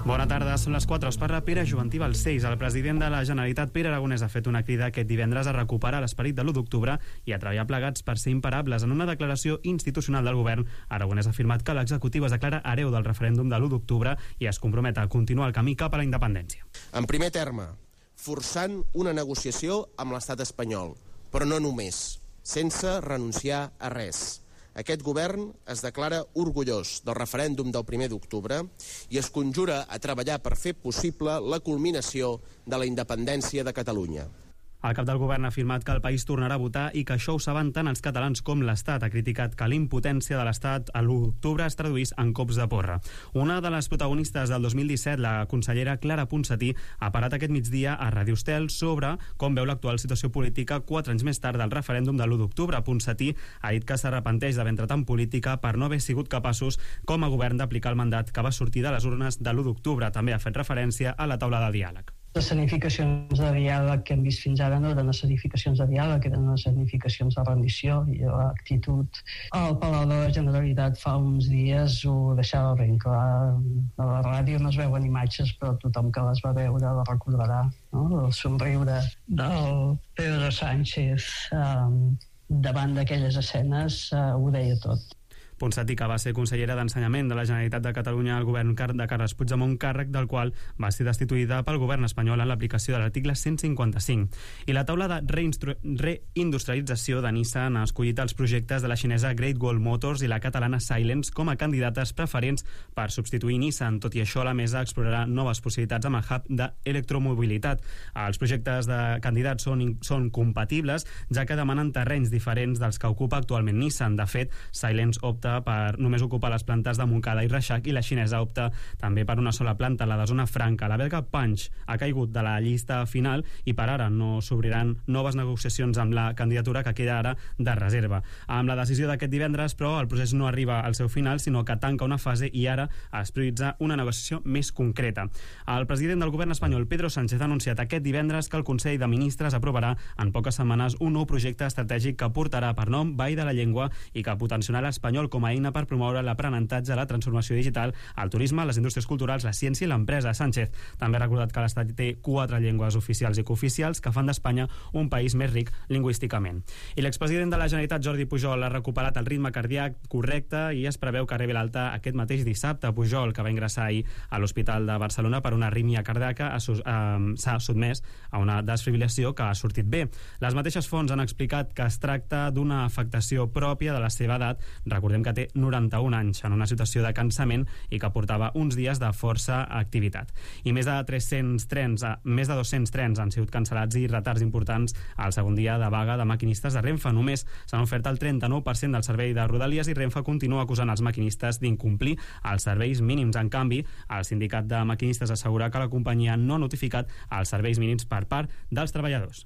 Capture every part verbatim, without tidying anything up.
Bona tarda, són les quatre. Us parla Pere Juventí Balcells. El president de la Generalitat, Pere Aragonès, ha fet una crida aquest divendres a recuperar l'esperit de l'u d'octubre i a treballar plegats per ser imparables. En una declaració institucional del govern, Aragonès ha afirmat que l'executiu es declara hereu del referèndum de l'u d'octubre i es compromet a continuar el camí cap a la independència. En primer terme, forçant una negociació amb l'estat espanyol, però no només, sense renunciar a res. Aquest govern es declara orgullós del referèndum del primer d'octubre i es conjura a treballar per fer possible la culminació de la independència de Catalunya. El cap del govern ha afirmat que el país tornarà a votar i que això ho saben tant els catalans com l'Estat. Ha criticat que l'impotència de l'Estat a l'u d'octubre es traduís en cops de porra. Una de les protagonistes del dos mil disset, la consellera Clara Ponsatí, ha parat aquest migdia a Radio Estel sobre com veu l'actual situació política quatre anys més tard del referèndum de l'u d'octubre. Ponsatí ha dit que s'arrepenteix d'haver entrat en política per no haver sigut capaços com a govern d'aplicar el mandat que va sortir de les urnes de l'u d'octubre. També ha fet referència a la taula de diàleg. Les escenificacions de diàleg que hem vist fins ara no eren escenificacions de diàleg, eren escenificacions de rendició i l'actitud. Al Palau de la Generalitat fa uns dies ho deixava ben clar. A la ràdio no es veuen imatges, però tothom que les va veure la recordarà. No? El somriure del Pedro Sánchez eh, davant d'aquelles escenes eh, ho deia tot. Ponsatí, que va ser consellera d'Ensenyament de la Generalitat de Catalunya al govern de Carles Puigdemont, càrrec del qual va ser destituïda pel govern espanyol en l'aplicació de l'article cent cinquanta-cinc. I la taula de reindustrialització de Nissan ha escollit els projectes de la xinesa Great Wall Motors i la catalana Silence com a candidates preferents per substituir Nissan. Tot i això, la mesa explorarà noves possibilitats amb el hub d'electromobilitat. Els projectes de candidats són, són compatibles, ja que demanen terrenys diferents dels que ocupa actualment Nissan. De fet, Silence opta per només ocupar les plantes de Montcada i Reixac i la xinesa opta també per una sola planta, la de zona franca. La belga Punch ha caigut de la llista final i per ara no s'obriran noves negociacions amb la candidatura que queda ara de reserva. Amb la decisió d'aquest divendres, però, el procés no arriba al seu final, sinó que tanca una fase i ara es prioritza una negociació més concreta. El president del govern espanyol, Pedro Sánchez, ha anunciat aquest divendres que el Consell de Ministres aprovarà en poques setmanes un nou projecte estratègic que portarà per nom Vall de la Llengua i que potenciarà l'espanyol com a eina per promoure l'aprenentatge, la transformació digital, el turisme, les indústries culturals, la ciència i l'empresa. Sánchez també ha recordat que l'Estat té quatre llengües oficials i cooficials que fan d'Espanya un país més ric lingüísticament. I l'expresident de la Generalitat, Jordi Pujol, ha recuperat el ritme cardíac correcte i es preveu que rebi l'alta aquest mateix dissabte. Pujol, que va ingressar ahir a l'Hospital de Barcelona per una arrítmia cardíaca, s'ha sotmès a una desfibrilació que ha sortit bé. Les mateixes fonts han explicat que es tracta d'una afectació pròpia de la seva edat. Recordem que té noranta-un anys, en una situació de cansament i que portava uns dies de força activitat. I més de tres-cents trens, més de dos-cents trens han sigut cancel·lats i retards importants al segon dia de vaga de maquinistes de Renfe. Només s'han ofert el trenta-nou per cent del servei de Rodalies i Renfe continua acusant els maquinistes d'incomplir els serveis mínims. En canvi, el sindicat de maquinistes assegura que la companyia no ha notificat els serveis mínims per part dels treballadors.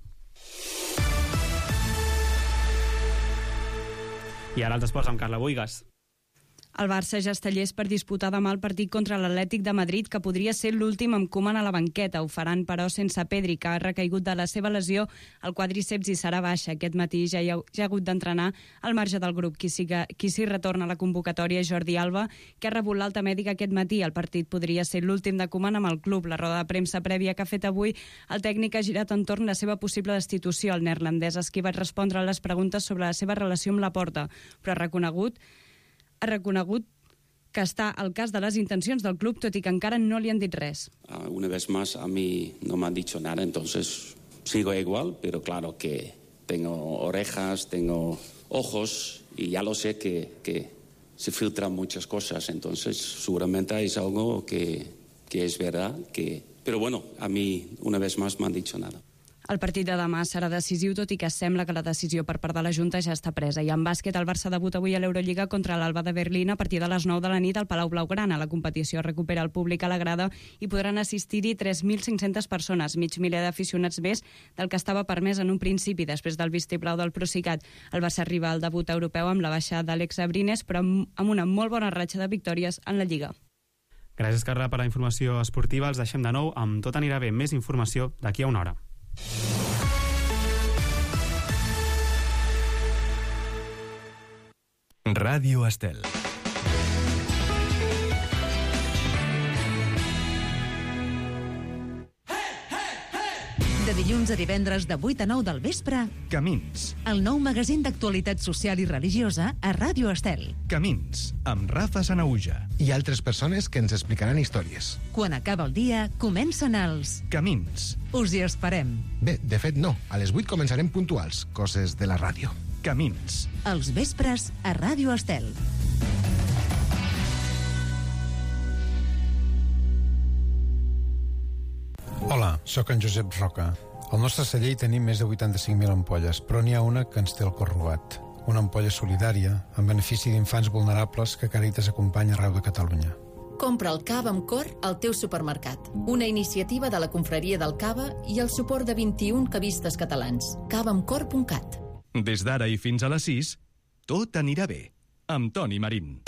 I ara els esports amb Carla Boigas. El Barça ja està llest per disputar demà el partit contra l'Atlètic de Madrid, que podria ser l'últim amb Koeman a la banqueta. Ho faran, però, sense Pedri, que ha recaigut de la seva lesió al quadríceps i serà baixa. Aquest matí ja hi ha, ja ha hagut d'entrenar al marge del grup. Qui sí, que, qui sí retorna a la convocatòria és Jordi Alba, que ha rebut l'alta mèdica aquest matí. El partit podria ser l'últim de Koeman amb el club. La roda de premsa prèvia que ha fet avui el tècnic ha girat entorn la seva possible destitució. El neerlandès ha esquivat respondre a les preguntes sobre la seva relació amb Laporta, però ha reconegut ha reconegut que està al cas de les intencions del club, tot i que encara no li han dit res. Uh, una vez más, a mí no me han dicho nada, entonces sigo igual, pero claro que tengo orejas, tengo ojos y ya lo sé que, que se filtran muchas cosas, entonces seguramente es algo que, que es verdad, que... pero bueno, a mí una vez más me han dicho nada. El partit de demà serà decisiu, tot i que sembla que la decisió per part de la Junta ja està presa. I en bàsquet, el Barça debuta avui a l'Eurolliga contra l'Alba de Berlín a partir de les nou de la nit al Palau Blaugrana. La competició recupera el públic a la grada i podran assistir-hi tres mil cinc-centes persones, mig miler d'aficionats més del que estava permès en un principi, després del vistiplau del Procicat. El Barça arriba al debut europeu amb la baixa d'Àlex Abrines, però amb una molt bona ratxa de victòries en la Lliga. Gràcies, Carla, per la informació esportiva. Els deixem de nou amb Tot anirà bé. Més informació d'aquí a una hora. Ràdio Estel. De dilluns a divendres de vuit a nou del vespre, Camins. el nou magazín d'actualitat social i religiosa a Ràdio Estel. Camins, amb Rafa Sanauja. I altres persones que ens explicaran històries. Quan acaba el dia, comencen els... Camins. Us hi esperem. Bé, de fet no. A les vuit començarem puntuals, coses de la ràdio. Camins. Els vespres a Ràdio Estel. Hola, sóc en Josep Roca. Al nostre celler hi tenim més de vuitanta-cinc mil ampolles, però n'hi ha una que ens té el cor robat. Una ampolla solidària, en benefici d'infants vulnerables que Càritas acompanya arreu de Catalunya. Compra el cava amb cor al teu supermercat. Una iniciativa de la Confraria del Cava i el suport de vint-i-un cavistes catalans. cava amb cor punt cat. Des d'ara i fins a les sis, tot anirà bé. Amb Toni Marín.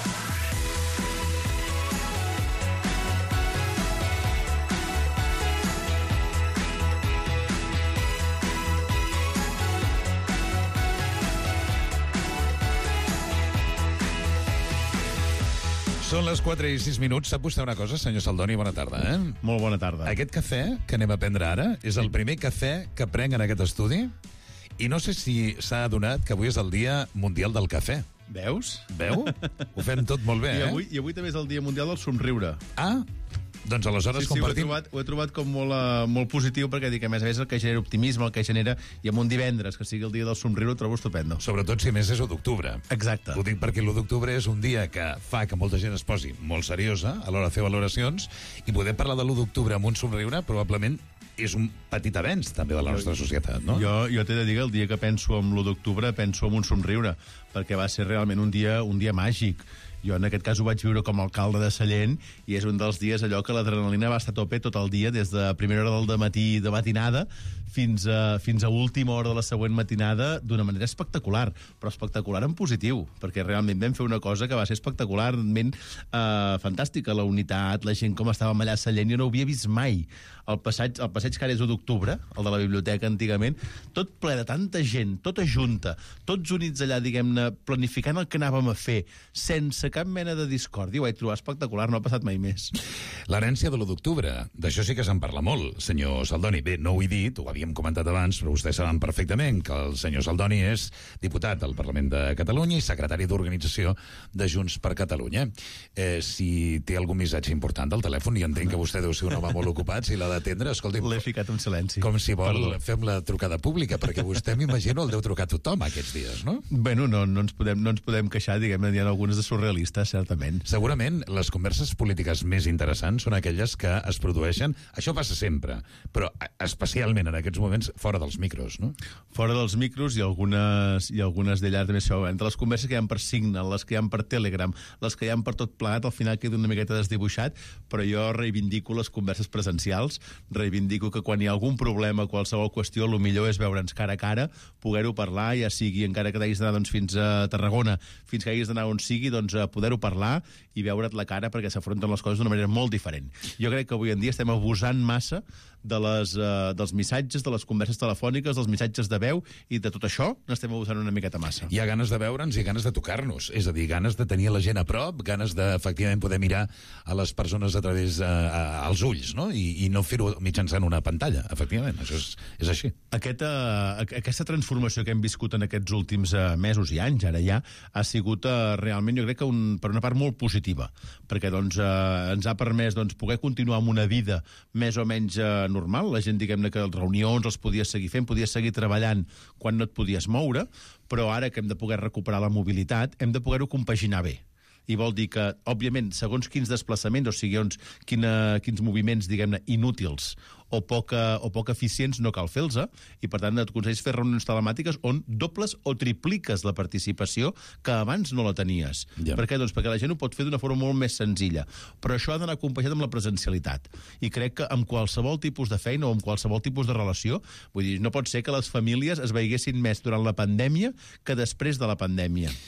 Són les quatre i sis minuts. Sap vostè una cosa, senyor Saldoni? Bona tarda, eh? Molt bona tarda. Aquest cafè que anem a prendre ara és el primer cafè que prenc en aquest estudi i no sé si s'ha adonat que avui és el Dia Mundial del Cafè. Veus? Veu? Ho fem tot molt bé, I eh? avui, I avui també és el Dia Mundial del Somriure. Ah, doncs aleshores sí, sí, compartim... ho he trobat, ho he trobat com molt, uh, molt positiu, perquè dic, a més a més el que genera optimisme, el que genera, i amb un divendres, que sigui el dia del somriure, ho trobo estupendo. Sobretot si més és l'u d'octubre. Exacte. Ho dic perquè l'u d'octubre és un dia que fa que molta gent es posi molt seriosa a l'hora de fer valoracions, i poder parlar de l'u d'octubre amb un somriure probablement és un petit avenç també de la nostra societat, no? Jo, jo t'he de dir que el dia que penso en l'u d'octubre penso en un somriure, perquè va ser realment un dia, un dia màgic. Jo en aquest cas ho vaig viure com a alcalde de Sallent i és un dels dies allò que l'adrenalina va estar a tope tot el dia, des de primera hora del dematí de matinada fins a, fins a última hora de la següent matinada, d'una manera espectacular, però espectacular en positiu, perquè realment vam fer una cosa que va ser espectacularment eh, fantàstica, la unitat, la gent com estàvem allà a Sallent, jo no ho havia vist mai. El passeig, el passeig que ara és u d'octubre, el de la biblioteca antigament, tot ple de tanta gent, tota junta, tots units allà, diguem-ne, planificant el que anàvem a fer, sense cap mena de discòrdia. Ho vaig trobar espectacular, no ha passat mai més. L'herència de l'u d'octubre, d'això sí que se'n parla molt, senyor Saldoni. Bé, no ho he dit, ho havíem comentat abans, però vostès saben perfectament que el senyor Saldoni és diputat al Parlament de Catalunya i secretari d'Organització de Junts per Catalunya. Eh, si té algun missatge important del telèfon, i entenc que vostè deu ser un home molt ocupat, si l'ha d'atendre, escolti'm... L'he ficat en silenci. Com si vol, Perdó. fem la trucada pública, perquè vostè, m'imagino, el deu trucar a tothom aquests dies, no? Bueno, no, no, ens, podem, no ens podem queixar, diguem-ne, hi ha algunes de surrealistes, certament. Segurament les converses polítiques més interessants són aquelles que es produeixen, això passa sempre, però especialment en aquests moments fora dels micros, no? Fora dels micros i algunes, i algunes d'allà també això, entre les converses que hi ha per Signal, les que hi ha per Telegram, les que hi ha per tot plegat, al final queda una miqueta desdibuixat, però jo reivindico les converses presencials, reivindico que quan hi ha algun problema, qualsevol qüestió, el millor és veure'ns cara a cara, poder-ho parlar, ja sigui encara que t'hagis d'anar doncs, fins a Tarragona, fins que hagis d'anar on sigui, doncs poder-ho parlar i veure't la cara, perquè s'afronten les coses d'una manera molt diferent. Jo crec que avui en dia estem abusant massa de les, uh, dels missatges, de les converses telefòniques, dels missatges de veu, i de tot això n'estem abusant una miqueta massa. Hi ha ganes de veure'ns i ganes de tocar-nos, és a dir, ganes de tenir la gent a prop, ganes de, efectivament, poder mirar a les persones a través uh, als ulls, no? I, i no fer-ho mitjançant una pantalla, efectivament, això és, és així. Aquest, uh, aquesta transformació que hem viscut en aquests últims uh, mesos i anys, ara ja, ha sigut uh, realment, jo crec que un, per una part molt positiva, perquè doncs, uh, ens ha permès doncs, poder continuar amb una vida més o menys uh, normal. La gent, diguem-ne, que les reunions els podies seguir fent, podies seguir treballant quan no et podies moure, però ara que hem de poder recuperar la mobilitat, hem de poder-ho compaginar bé. I vol dir que, òbviament, segons quins desplaçaments, o sigui, doncs, quina, quins moviments, diguem-ne, inútils o poc, o poc eficients no cal fer-los, i per tant et aconsells fer reunions telemàtiques on dobles o tripliques la participació que abans no la tenies. Ja. Per què? Doncs perquè la gent ho pot fer d'una forma molt més senzilla, però això ha d'anar acompanyat amb la presencialitat, i crec que amb qualsevol tipus de feina o amb qualsevol tipus de relació, vull dir, no pot ser que les famílies es veigessin més durant la pandèmia que després de la pandèmia.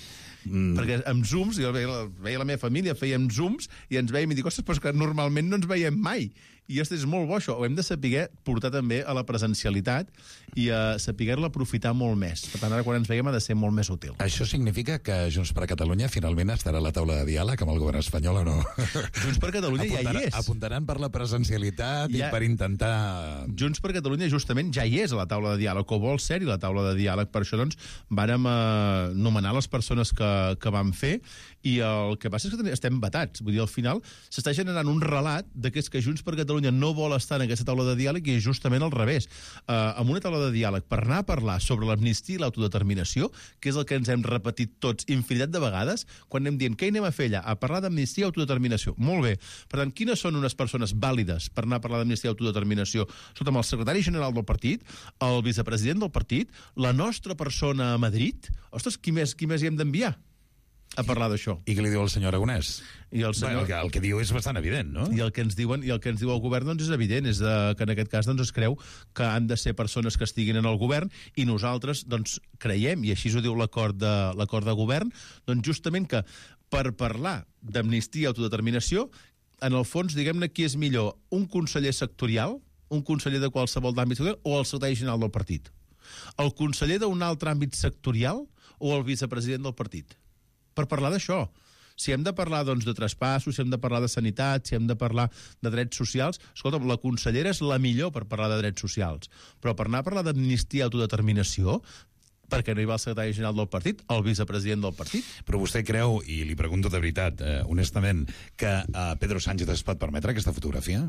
Mm. Perquè amb Zooms, jo veia, veia la meva família, fèiem Zooms i ens veiem i dic, ostres, però és que normalment no ens veiem mai. I ostres, és molt bo això. Ho hem de saber portar també a la presencialitat i a saber-la aprofitar molt més. Per tant, ara quan ens veiem ha de ser molt més útil. Això significa que Junts per Catalunya finalment estarà a la taula de diàleg amb el govern espanyol o no? Junts per Catalunya ja hi és. Apuntaran per la presencialitat ja... i per intentar... Junts per Catalunya justament ja hi és a la taula de diàleg, o vol ser-hi la taula de diàleg. Per això, doncs, vàrem eh, nomenar les persones que, que vam fer i el que passa és que estem vetats. Vull dir, al final s'està generant un relat de que és que Junts per Catalunya no vol estar en aquesta taula de diàleg i és justament al revés. Uh, amb una taula de diàleg per anar a parlar sobre l'amnistia i l'autodeterminació, que és el que ens hem repetit tots infinitat de vegades, quan anem dient què hi anem a fer allà? A parlar d'amnistia i autodeterminació. Molt bé. Per tant, quines són unes persones vàlides per anar a parlar d'amnistia i autodeterminació? Escolta'm, el secretari general del partit, el vicepresident del partit, la nostra persona a Madrid? Ostres, qui més, qui més hi hem d'enviar a parlar d'això? I què li diu el senyor Aragonès? I el, senyor... bueno, el, que, el que diu és bastant evident, no? I el que ens diuen i el que ens diu el govern doncs, és evident, és de, que en aquest cas doncs, es creu que han de ser persones que estiguin en el govern i nosaltres doncs, creiem, i així ho diu l'acord de, l'acord de govern, doncs justament que per parlar d'amnistia i autodeterminació, en el fons, diguem-ne, qui és millor, un conseller sectorial, un conseller de qualsevol d'àmbit sectorial o el secretari general del partit? El conseller d'un altre àmbit sectorial o el vicepresident del partit? Per parlar d'això. Si hem de parlar doncs, de traspassos, si hem de parlar de sanitat, si hem de parlar de drets socials, escolta'm, la consellera és la millor per parlar de drets socials. Però per anar a parlar d'amnistia i autodeterminació, perquè no hi va el secretari general del partit, el vicepresident del partit. Però vostè creu, i li pregunto de veritat, eh, honestament, que eh, Pedro Sánchez es pot permetre aquesta fotografia?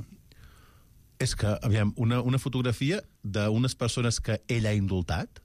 És que, aviam, una, una fotografia d'unes persones que ell ha indultat,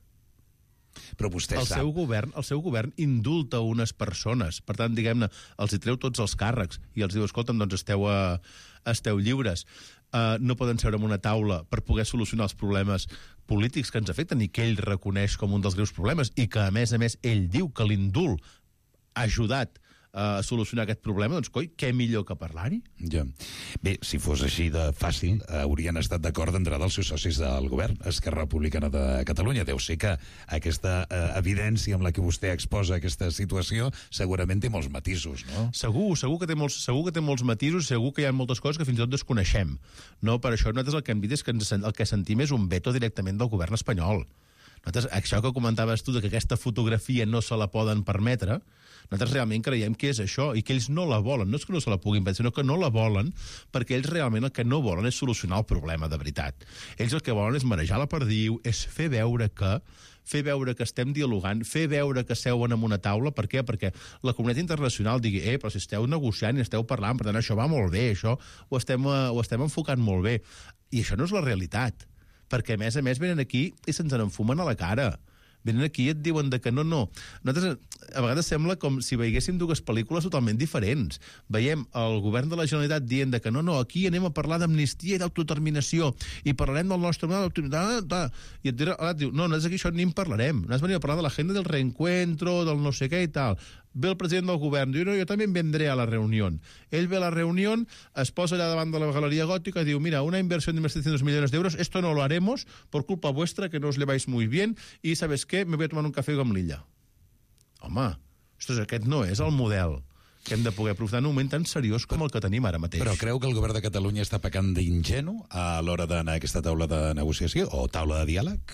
però vostè el sap... seu govern, el seu govern indulta unes persones. Per tant, diguem-ne, els hi treu tots els càrrecs i els diu, escolta'm, doncs esteu, a, esteu lliures. Uh, no poden seure en una taula per poder solucionar els problemes polítics que ens afecten i que ell reconeix com un dels greus problemes i que, a més a més, ell diu que l'indult ha ajudat a solucionar aquest problema, doncs, coi, què millor que parlar-hi? Ja. Bé, si fos així de fàcil, haurien estat d'acord d'entrada els seus socis del govern, Esquerra Republicana de Catalunya. Deu ser que aquesta eh, evidència amb la que vostè exposa aquesta situació segurament té molts matisos, no? Segur, segur que té molts, segur que té molts matisos, segur que hi ha moltes coses que fins i tot desconeixem. No? Per això nosaltres el que hem dit és que ens, el que sentim és un veto directament del govern espanyol. Nosaltres, això que comentaves tu, de que aquesta fotografia no se la poden permetre, nosaltres realment creiem que és això, i que ells no la volen. No és que no se la puguin permetre, sinó que no la volen, perquè ells realment el que no volen és solucionar el problema de veritat. Ells el que volen és marejar la perdiu, és fer veure que fer veure que estem dialogant, fer veure que seuen en una taula. Per què? Perquè la comunitat internacional digui, eh, però si esteu negociant i esteu parlant, per tant, això va molt bé, això ho estem, ho estem enfocant molt bé. I això no és la realitat. Perquè, a més a més, venen aquí i se'ns en enfumen a la cara. Venen aquí i et diuen de que no, no. Nosaltres, a vegades sembla com si veiéssim dues pel·lícules totalment diferents. Veiem el govern de la Generalitat dient de que no, no, aquí anem a parlar d'amnistia i d'autodeterminació i parlarem del nostre model d'autodeterminació. I et dirà, diu, no, nosaltres aquí això ni en parlarem. Nosaltres venim a parlar de l'agenda del reencuentro, del no sé què i tal. Ve el president del govern, diu, no, jo també vendré a la reunió. Ell ve a la reunió, es posa allà davant de la galeria gòtica i diu, mira, una inversión de más de trescientos millones de euros, esto no lo haremos por culpa vuestra, que no os lleváis muy bien, y ¿sabes qué? Me voy a tomar un café amb l'illa. Home, ostres, aquest no és el model que hem de poder aprofitar en un moment tan seriós com el que tenim ara mateix. Però creu que el govern de Catalunya està pecant d'ingenu a l'hora d'anar a aquesta taula de negociació o taula de diàleg?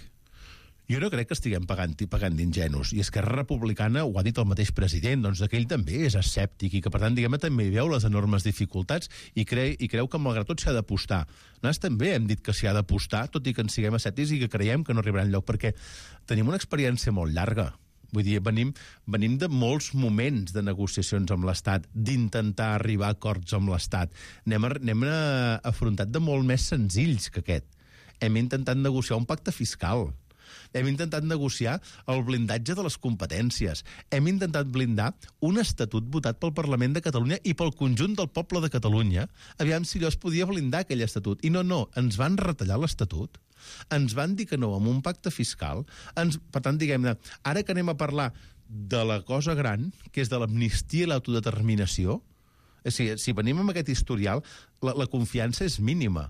Jo no crec que estiguem pagant, pagant d'ingenus. I Esquerra Republicana ho ha dit el mateix president, doncs que ell també és escèptic i que, per tant, diguem-ne, també hi veu les enormes dificultats i, cre i creu que, malgrat tot, s'ha d'apostar. Nosaltres també hem dit que s'hi ha d'apostar, tot i que en siguem escèptics i que creiem que no arribarà enlloc, perquè tenim una experiència molt llarga. Vull dir, venim, venim de molts moments de negociacions amb l'Estat, d'intentar arribar a acords amb l'Estat. N'hem a, afrontat de molt més senzills que aquest. Hem intentat negociar un pacte fiscal. Hem intentat negociar el blindatge de les competències. Hem intentat blindar un estatut votat pel Parlament de Catalunya i pel conjunt del poble de Catalunya. Aviam si allò es podia blindar, aquell estatut. I no, no, ens van retallar l'estatut. Ens van dir que no amb un pacte fiscal. Ens, per tant, diguem-ne, ara que anem a parlar de la cosa gran, que és de l'amnistia i l'autodeterminació, si, si venim amb aquest historial, la, la confiança és mínima.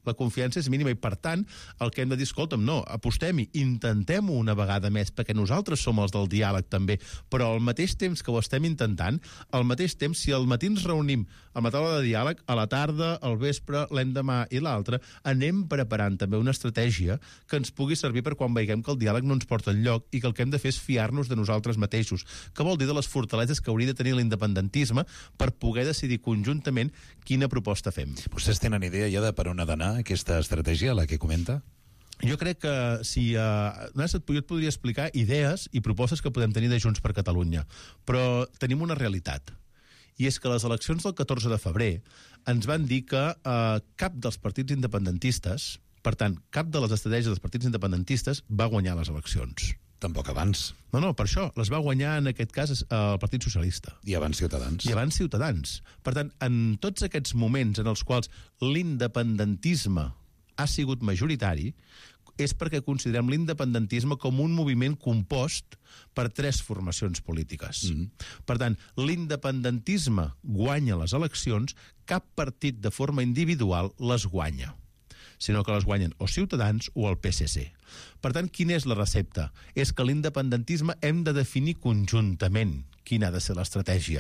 La confiança és mínima i, per tant, el que hem de dir, escolta'm, no, apostem-hi, intentem-ho una vegada més, perquè nosaltres som els del diàleg també, però al mateix temps que ho estem intentant, al mateix temps, si al matí ens reunim amb la taula de diàleg, a la tarda, al vespre, l'endemà i l'altre, anem preparant també una estratègia que ens pugui servir per quan veiem que el diàleg no ens porta enlloc i que el que hem de fer és fiar-nos de nosaltres mateixos, que vol dir de les fortaleses que hauria de tenir l'independentisme per poder decidir conjuntament quina proposta fem. Vostès tenen idea ja de per on ha d'anar aquesta estratègia, la que comenta? Jo crec que si... Uh, jo et podria explicar idees i propostes que podem tenir de Junts per Catalunya, però tenim una realitat, i és que les eleccions del catorze de febrer ens van dir que uh, cap dels partits independentistes, per tant, cap de les estratègies dels partits independentistes va guanyar les eleccions. Tampoc abans. No, no, per això. Les va guanyar, en aquest cas, el Partit Socialista. I abans Ciutadans. I abans Ciutadans. Per tant, en tots aquests moments en els quals l'independentisme ha sigut majoritari, és perquè considerem l'independentisme com un moviment compost per tres formacions polítiques. Mm. Per tant, l'independentisme guanya les eleccions, cap partit de forma individual les guanya, sinó que les guanyen o Ciutadans o el P S C. Per tant, quina és la recepta? És que l'independentisme hem de definir conjuntament quina ha de ser l'estratègia.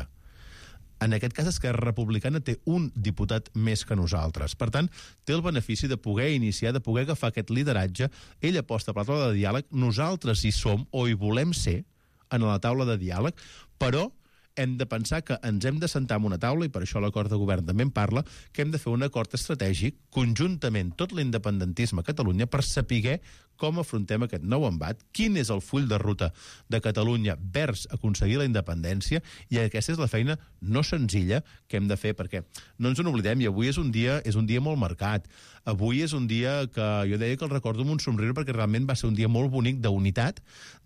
En aquest cas, Esquerra Republicana té un diputat més que nosaltres. Per tant, té el benefici de poder iniciar, de poder agafar aquest lideratge. Ell aposta per la taula de diàleg, nosaltres hi som o hi volem ser en la taula de diàleg, però hem de pensar que ens hem de sentar en una taula, i per això l'acord de govern també en parla, que hem de fer un acord estratègic conjuntament, tot l'independentisme a Catalunya, per saber com afrontem aquest nou embat, quin és el full de ruta de Catalunya vers aconseguir la independència, i aquesta és la feina no senzilla que hem de fer, perquè no ens en oblidem, i avui és un dia, és un dia molt marcat. Avui és un dia que jo deia que el recordo amb un somriure, perquè realment va ser un dia molt bonic d'unitat,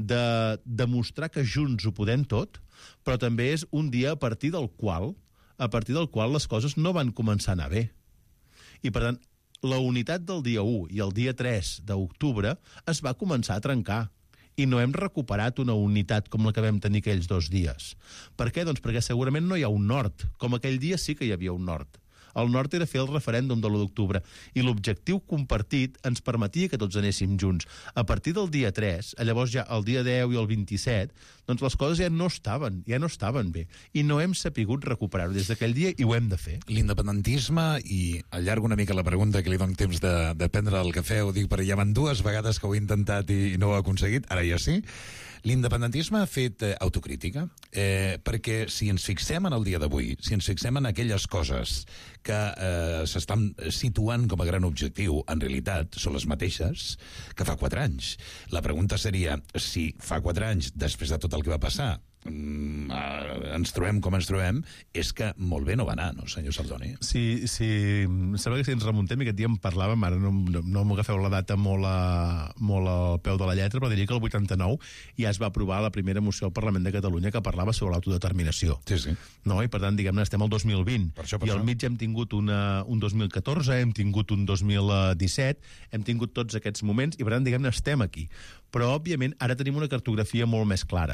de demostrar que junts ho podem tot, però també és un dia a partir del qual a partir del qual les coses no van començar a anar bé. I, per tant, la unitat del dia u i el dia tres d'octubre es va començar a trencar i no hem recuperat una unitat com la que vam tenir aquells dos dies. Per què? Doncs perquè segurament no hi ha un nord, com aquell dia sí que hi havia un nord. El nord era fer el referèndum de l'u d'octubre, i l'objectiu compartit ens permetia que tots anéssim junts. A partir del dia tres, llavors ja el dia deu i el vint-i-set, doncs les coses ja no estaven, ja no estaven bé, i no hem sapigut recuperar-ho des d'aquell dia, i ho hem de fer. L'independentisme, i allargo una mica la pregunta, que li dono temps de, de prendre el cafè, ho dic perquè ja van dues vegades que ho he intentat i no ho he aconseguit, ara ja sí. L'independentisme ha fet eh, autocrítica, eh, perquè si ens fixem en el dia d'avui, si ens fixem en aquelles coses que eh, s'estan situant com a gran objectiu, en realitat són les mateixes que fa quatre anys. La pregunta seria, si fa quatre anys, després de tot el que va passar, Mm, uh, ens trobem com ens trobem, és que molt bé no va anar, no, senyor Saldoni? Sí, sí, sembla que si ens remuntem, i aquest dia en parlàvem, ara no, no, no m'agafeu la data molt, a, molt al peu de la lletra, però diria que el vuitanta-nou ja es va aprovar la primera moció al Parlament de Catalunya que parlava sobre l'autodeterminació. Sí, sí. No? I per tant, diguem-ne, estem al dos mil vint. Per això, per I al mig hem tingut una, un dos mil catorze, hem tingut un dos mil disset, hem tingut tots aquests moments, i per tant, diguem-ne, estem aquí. Però, òbviament, ara tenim una cartografia molt més clara.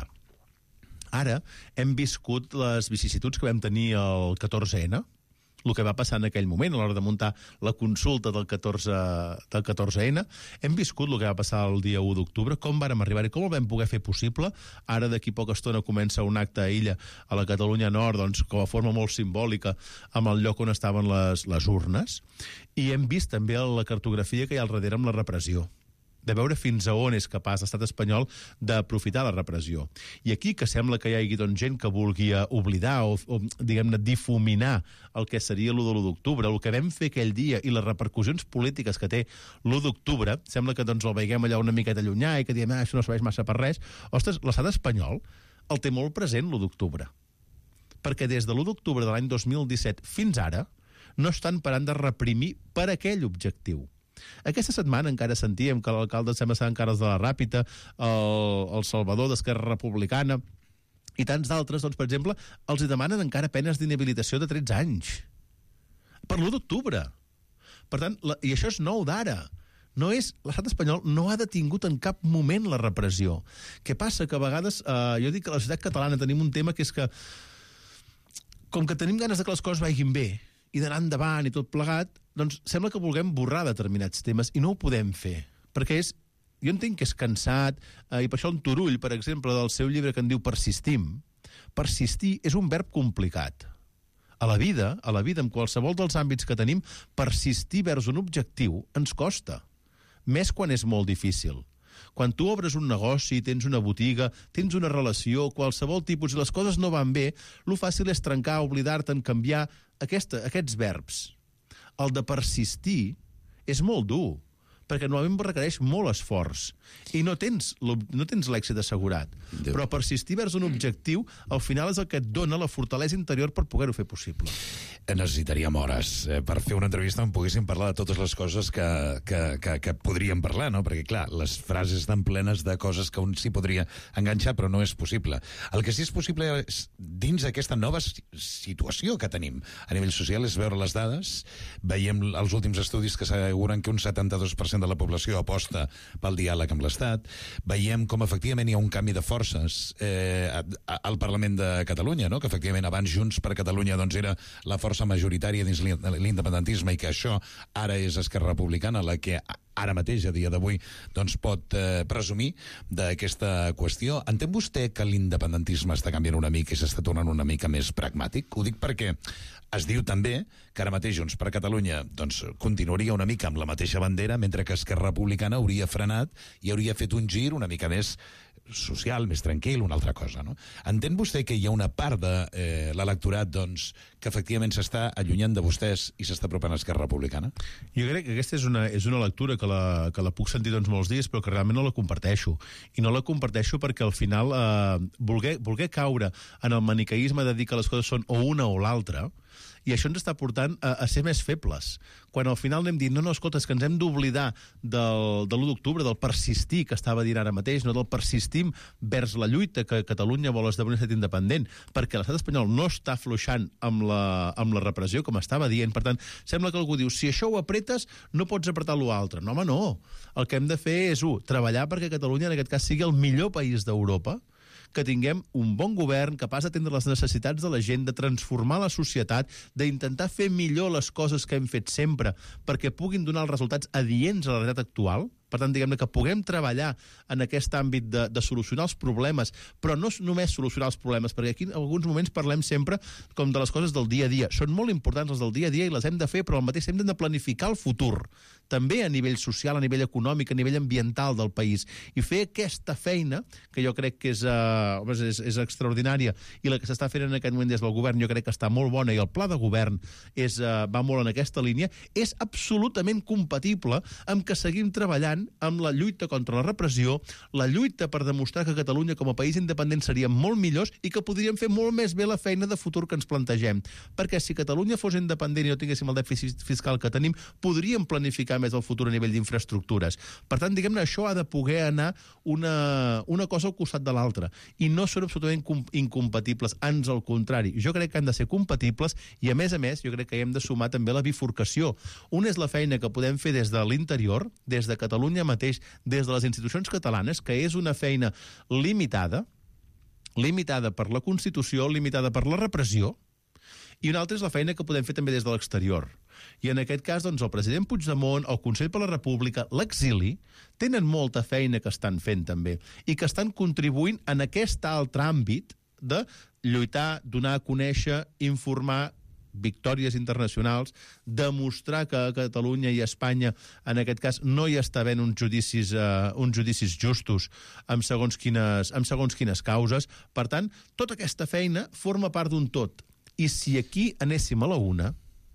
Ara hem viscut les vicissituds que vam tenir el catorze ena, el que va passar en aquell moment a l'hora de muntar la consulta del catorze, del catorze ena. Hem viscut el que va passar el dia u d'octubre, com vàrem arribar i com el vam poder fer possible. Ara d'aquí poca estona comença un acte a Illa, a la Catalunya Nord, doncs, com a forma molt simbòlica, amb el lloc on estaven les, les urnes. I hem vist també la cartografia que hi ha al darrere amb la repressió, de veure fins a on és capaç l'estat espanyol d'aprofitar la repressió. I aquí que sembla que hi hagi doncs, gent que vulgui oblidar o, o diguem-ne, difuminar el que seria l'u de l'u d'octubre, el que vam fer aquell dia i les repercussions polítiques que té l'u d'octubre, sembla que doncs, el veiem allà una miqueta llunyà i que diem, ah, això no serveix massa per res. Ostres, l'estat espanyol el té molt present l'u d'octubre, perquè des de l'u d'octubre de l'any dos mil disset fins ara no estan parant de reprimir per aquell objectiu. Aquesta setmana encara sentíem que l'alcalde sembla ser encara els de la Ràpita, el, el Salvador d'Esquerra Republicana i tants d'altres, doncs, per exemple, els hi demanen encara penes d'inhabilitació de tretze anys. Per l'u d'octubre. Per tant, la, i això és nou d'ara. No és, l'estat espanyol no ha detingut en cap moment la repressió. Què passa? Que a vegades, eh, jo dic que a la societat catalana tenim un tema que és que, com que tenim ganes de que les coses vagin bé, i d'anar endavant i tot plegat, doncs sembla que vulguem borrar determinats temes i no ho podem fer, perquè és, jo entenc que és cansat, eh, i per això en Turull, per exemple, del seu llibre que en diu Persistim, persistir és un verb complicat. A la vida, a la vida, en qualsevol dels àmbits que tenim, persistir vers un objectiu ens costa, més quan és molt difícil. Quan tu obres un negoci, tens una botiga, tens una relació, qualsevol tipus, i les coses no van bé, lo fàcil és trencar, oblidar-te'n, canviar aquesta, aquests verbs. El de persistir és molt dur, perquè normalment requereix molt esforç i no tens, no tens l'èxit assegurat. Déu. Però persistir vers un objectiu al final és el que et dona la fortalesa interior per poder-ho fer possible. Necessitaríem hores eh, per fer una entrevista on poguéssim parlar de totes les coses que, que, que, que podríem parlar, no? Perquè, clar, les frases estan plenes de coses que un s'hi podria enganxar, però no és possible. El que sí és possible és, dins aquesta nova situació que tenim a nivell social, és veure les dades. Veiem els últims estudis que asseguren que un setanta-dos per cent de la població aposta pel diàleg amb l'Estat. Veiem com efectivament hi ha un canvi de forces eh, al Parlament de Catalunya, no? Que efectivament abans Junts per Catalunya doncs, era la força majoritària dins l'independentisme i que això ara és Esquerra Republicana la que ara mateix, a dia d'avui, doncs pot eh, presumir d'aquesta qüestió. Entén vostè que l'independentisme està canviant una mica i s'està tornant una mica més pragmàtic? Ho dic perquè es diu també que ara mateix Junts per Catalunya doncs, continuaria una mica amb la mateixa bandera, mentre que Esquerra Republicana hauria frenat i hauria fet un gir una mica més social, més tranquil, una altra cosa, no? Entén vostè que hi ha una part de eh, l'electorat doncs, que efectivament s'està allunyant de vostès i s'està apropant a Esquerra Republicana? Jo crec que aquesta és una, és una lectura que la, que la puc sentir doncs, molts dies, però que realment no la comparteixo. I no la comparteixo perquè al final eh, voler, voler caure en el maniqueisme de dir que les coses són o una o l'altra, i això ens està portant a, a ser més febles. Quan al final anem dient, no, no, escolta, és que ens hem d'oblidar del, de l'u d'octubre, del persistir que estava dient ara mateix, no del persistim vers la lluita que Catalunya vol esdevenir estat independent, perquè l'estat espanyol no està afluixant amb la, amb la repressió, com estava dient. Per tant, sembla que algú diu, si això ho apretes, no pots apretar l'altre. No, home, no. El que hem de fer és, un, treballar perquè Catalunya, en aquest cas, sigui el millor país d'Europa, que tinguem un bon govern capaç d'atendre les necessitats de la gent, de transformar la societat, d'intentar fer millor les coses que hem fet sempre perquè puguin donar els resultats adients a la realitat actual. Per tant, diguem-ne que puguem treballar en aquest àmbit de, de solucionar els problemes, però no només solucionar els problemes, perquè aquí en alguns moments parlem sempre com de les coses del dia a dia. Són molt importants les del dia a dia i les hem de fer, però al mateix temps hem de planificar el futur, també a nivell social, a nivell econòmic, a nivell ambiental del país. I fer aquesta feina, que jo crec que és, uh, és, és extraordinària, i la que s'està fent en aquest moment des del govern jo crec que està molt bona, i el pla de govern és, uh, va molt en aquesta línia, és absolutament compatible amb que seguim treballant amb la lluita contra la repressió, la lluita per demostrar que Catalunya com a país independent seríem molt millors i que podríem fer molt més bé la feina de futur que ens plantegem. Perquè si Catalunya fos independent i no tinguéssim el dèficit fiscal que tenim, podríem planificar més el futur a nivell d'infraestructures. Per tant, diguem-ne, això ha de poder anar una, una cosa al costat de l'altra. I no són absolutament incompatibles, ans al contrari. Jo crec que han de ser compatibles i, a més a més, jo crec que hi hem de sumar també la bifurcació. Una és la feina que podem fer des de l'interior, des de Catalunya mateix, des de les institucions catalanes, que és una feina limitada, limitada per la Constitució, limitada per la repressió, i una altra és la feina que podem fer també des de l'exterior. I en aquest cas, doncs, el president Puigdemont, el Consell per la República, l'exili, tenen molta feina que estan fent també, i que estan contribuint en aquest altre àmbit de lluitar, donar a conèixer, informar, victòries internacionals, demostrar que a Catalunya i a Espanya, en aquest cas, no hi està havent uns judicis, uh, uns judicis justos amb segons, quines, amb segons quines causes. Per tant, tota aquesta feina forma part d'un tot. I si aquí anéssim a la una,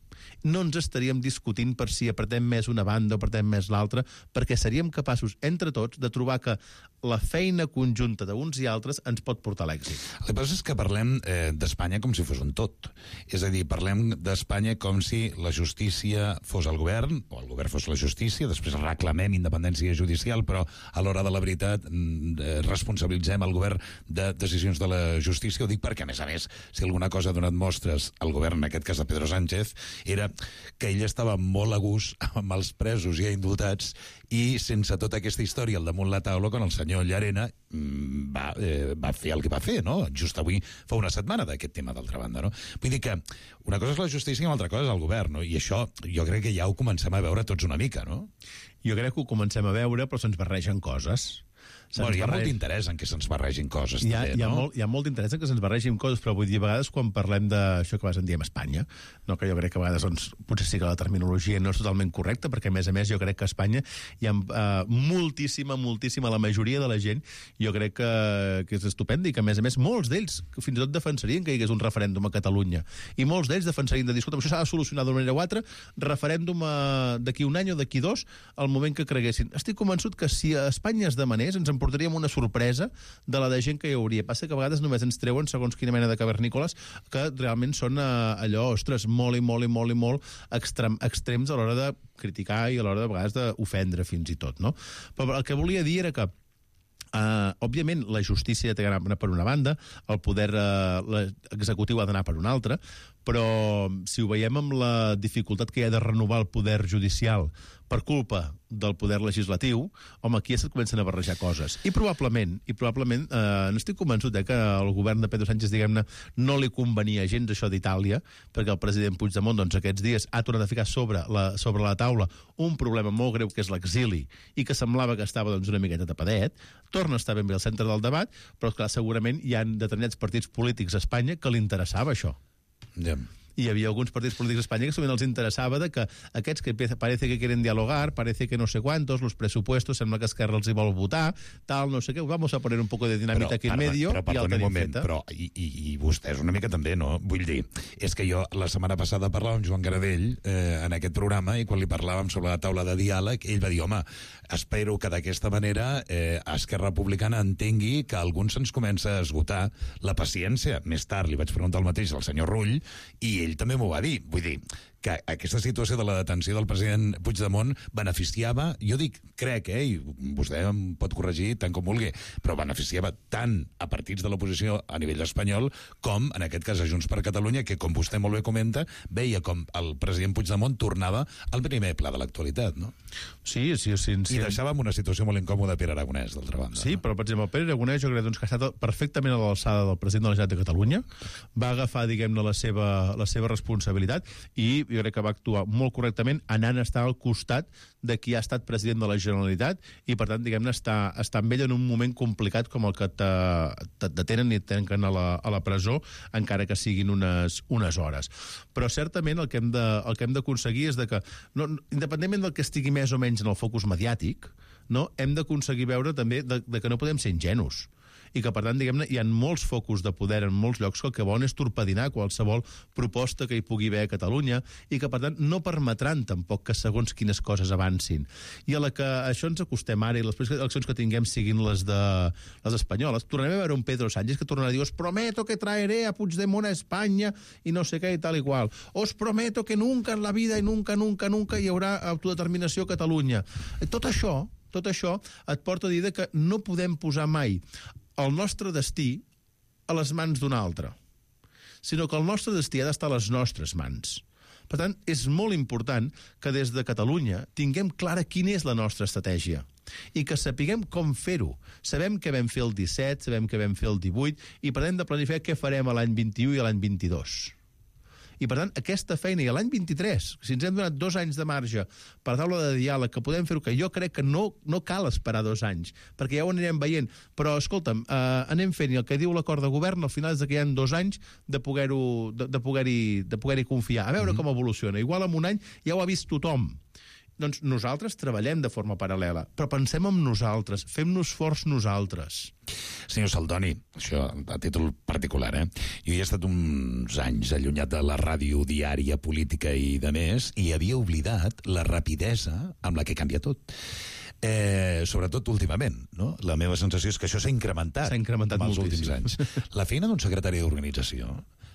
no ens estaríem discutint per si apretem més una banda o apretem més l'altra, perquè seríem capaços, entre tots, de trobar que la feina conjunta d'uns i altres ens pot portar a l'èxit. El que passa és que parlem eh, d'Espanya com si fos un tot. És a dir, parlem d'Espanya com si la justícia fos el govern, o el govern fos la justícia, després reclamem independència judicial, però a l'hora de la veritat eh, responsabilitzem el govern de decisions de la justícia. Ho dic perquè, a més a més, si alguna cosa ha donat mostres al govern, en aquest cas de Pedro Sánchez, era que ell estava molt a gust amb els presos ja indultats i sense tota aquesta història al damunt la taula, quan el senyor Llarena va, eh, va fer el que va fer, no? Just avui fa una setmana d'aquest tema, d'altra banda, no? Vull dir que una cosa és la justícia i una altra cosa és el govern, no? I això jo crec que ja ho comencem a veure tots una mica, no? Jo crec que ho comencem a veure, però se'ns barregen coses. Bueno, hi ha molt d'interès en què se'ns barregin coses, hi ha, també, hi ha no? Molt, hi ha molt d'interès en què se'ns barregin coses, però vull dir, a vegades quan parlem d'això que vas en diem Espanya, no? Que jo crec que a vegades doncs, potser sí que la terminologia no és totalment correcta, perquè a més a més jo crec que a Espanya hi ha uh, moltíssima, moltíssima, la majoria de la gent, jo crec que, que és estupenda i que a més a més molts d'ells fins i tot defensarien que hi hagués un referèndum a Catalunya. I molts d'ells defensarien de dir, escolta, això s'ha de solucionar d'una manera o altra, referèndum d'aquí un any o d'aquí dos, al moment que creguessin. Estic convençut que si a Espanya es demanés, ens emportaríem una sorpresa de la de gent que hi hauria. Passa que a vegades només ens treuen segons quina mena de cavernícoles que realment són uh, allò, ostres, molt i molt i molt i molt extrem, extrems a l'hora de criticar i a l'hora de vegades d'ofendre fins i tot, no? Però el que volia dir era que Uh, òbviament la justícia té d'anar per una banda, el poder uh, executiu ha d'anar per una altra, però si ho veiem amb la dificultat que hi ha de renovar el poder judicial per culpa del poder legislatiu, home, aquí ja se't comencen a barrejar coses. I probablement, i probablement eh, no estic convençut eh, que el govern de Pedro Sánchez, diguem-ne, no li convenia gens això d'Itàlia, perquè el president Puigdemont doncs, aquests dies ha tornat a ficar sobre la, sobre la taula un problema molt greu que és l'exili i que semblava que estava doncs, una miqueta tapadet, torna a estar ben bé al centre del debat, però clar, segurament hi ha determinats partits polítics a Espanya que li interessava això. Ja. I hi havia alguns partits polítics a Espanya que sovint els interessava de que aquests que parece que quieren dialogar, parece que no sé cuántos, los presupuestos, sembla que Esquerra els hi vol votar, tal, no sé què, vamos a poner un poco de dinamita però, aquí en medio, però, però, i el tenim moment, feta. Però, i, i, i vostès una mica també, no? Vull dir, és que jo la setmana passada parlava amb Joan Garadell eh, en aquest programa i quan li parlàvem sobre la taula de diàleg, ell va dir, home, espero que d'aquesta manera eh, Esquerra Republicana entengui que a alguns se'ns comença a esgotar la paciència. Més tard li vaig preguntar el mateix al senyor Rull i ell també m'ho va dir. Vull dir, que aquesta situació de la detenció del president Puigdemont beneficiava, jo dic, crec, eh, i vostè em pot corregir tant com vulgui, però beneficiava tant a partits de l'oposició a nivell espanyol com, en aquest cas, a Junts per Catalunya, que, com vostè molt bé comenta, veia com el president Puigdemont tornava al primer pla de l'actualitat, no? Sí, sí, sí. sí. I deixava en una situació molt incòmoda Pere Aragonès, d'altra banda. Sí, no? Però, per exemple, Pere Aragonès jo crec doncs, que ha estat perfectament a l'alçada del president de la Generalitat de Catalunya, va agafar, diguem-ne, la seva, la seva responsabilitat i jo crec que va actuar molt correctament anant a estar al costat de qui ha estat president de la Generalitat i, per tant, diguem-ne, està, està amb ell en un moment complicat com el que te, te detenen i et tanquen a la, a la presó, encara que siguin unes, unes hores. Però, certament, el que hem de, el que hem d'aconseguir és de que, no, independentment del que estigui més o menys en el focus mediàtic, no, hem d'aconseguir veure també de, de que no podem ser ingenus i que, per tant, diguem-ne, hi ha molts focus de poder en molts llocs que el que volen és torpedinar qualsevol proposta que hi pugui haver a Catalunya i que, per tant, no permetran tampoc que segons quines coses avancin. I a la que això ens acostem ara i les eleccions que tinguem siguin les de les espanyoles, tornarem a veure un Pedro Sánchez que tornarà a dir os prometo que traeré a Puigdemont a Espanya i no sé què i tal i qual. Os prometo que nunca en la vida i nunca, nunca, nunca hi haurà autodeterminació a Catalunya. Tot això, tot això et porta a dir que no podem posar mai el nostre destí a les mans d'un altre, sinó que el nostre destí ha d'estar a les nostres mans. Per tant, és molt important que des de Catalunya tinguem clara quina és la nostra estratègia i que sapiguem com fer-ho. Sabem què vam fer el disset, sabem què vam fer el divuit i per tant hem de planificar què farem a l'any vint-i-u i a l'any vint-i-dos. I, per tant, aquesta feina, i l'any vint-i-tres, si ens hem donat dos anys de marge per taula de diàleg, que podem fer-ho, que jo crec que no, no cal esperar dos anys, perquè ja ho anirem veient. Però, escolta'm, eh, anem fent, i el que diu l'acord de govern, al final és que hi ha dos anys de poder-ho de, de poder-hi de poder-hi confiar, a veure mm-hmm. com evoluciona. Igual en un any ja ho ha vist tothom. Doncs nosaltres treballem de forma paral·lela, però pensem en nosaltres, fem-nos forts nosaltres. Senyor Saldoni, això a títol particular, eh? Jo hi he estat uns anys allunyat de la ràdio diària, política i de més, i havia oblidat la rapidesa amb la que canvia tot. Eh, sobretot últimament, no? La meva sensació és que això s'ha incrementat, s'ha incrementat en els moltíssim. últims anys. La feina d'un secretari d'organització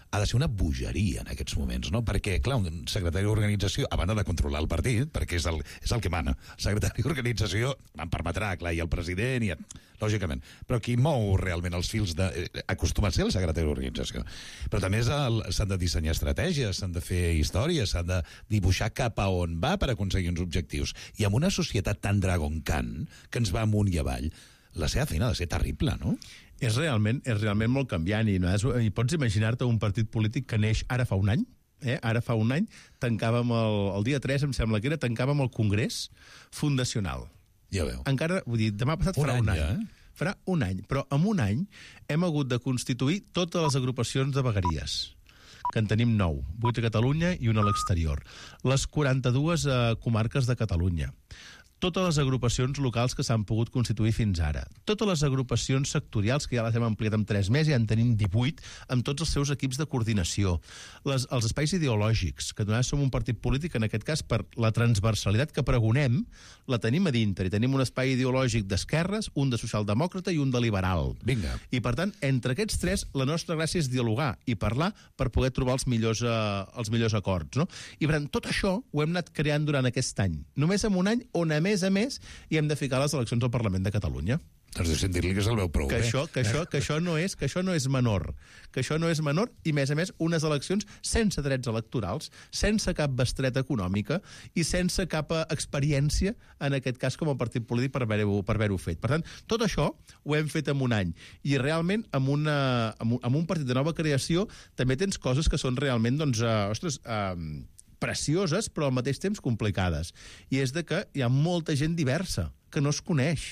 ha de ser una bogeria en aquests moments, no? Perquè, clar, un secretari d'organització, a banda de controlar el partit, perquè és el, és el que mana, el secretari d'organització em permetrà, clar, i el president, i, lògicament, però qui mou realment els fils de... Eh, acostuma a ser el secretari d'organització. Però també s'han de dissenyar estratègies, s'han de fer històries, s'han de dibuixar cap a on va per aconseguir uns objectius. I amb una societat tan Dragon Khan, que ens va amunt i avall, la seva feina ha de ser terrible, no? És realment, és realment molt canviant i, no és, i pots imaginar-te un partit polític que neix ara fa un any, eh? ara fa un any, tancàvem el, el dia tres, em sembla que era, tancàvem el Congrés Fundacional. Ja veu. Encara, vull dir, demà passat farà un any. Ja, eh? Farà un any, però en un any hem hagut de constituir totes les agrupacions de vegueries, que en tenim nou, vuit a Catalunya i una a l'exterior. Les quaranta-dues eh, comarques de Catalunya. Totes les agrupacions locals que s'han pogut constituir fins ara. Totes les agrupacions sectorials, que ja les hem ampliat amb tres més, ja en tenim divuit, amb tots els seus equips de coordinació. Les, els espais ideològics, que nosaltres som un partit polític, en aquest cas, per la transversalitat que pregonem, la tenim a dintre. I tenim un espai ideològic d'esquerres, un de socialdemòcrata i un de liberal. Vinga. I, per tant, entre aquests tres, la nostra gràcia és dialogar i parlar per poder trobar els millors, eh, els millors acords. No? I, per tant, tot això ho hem anat creant durant aquest any. Només en un any on, a més a més, i hem de ficar les eleccions al Parlament de Catalunya. Doncs deixem dir-li que se'l veu prou que bé. Això, que, això, que, això no és, que això no és menor. Que això no és menor i, a més a més, unes eleccions sense drets electorals, sense cap bestreta econòmica i sense cap experiència, en aquest cas, com a partit polític per haver-ho per haver-ho fet. Per tant, tot això ho hem fet en un any. I realment, amb, una, amb, un, amb un partit de nova creació, també tens coses que són realment, doncs, uh, ostres... Uh, precioses, però al mateix temps complicades. I és de que hi ha molta gent diversa, que no es coneix.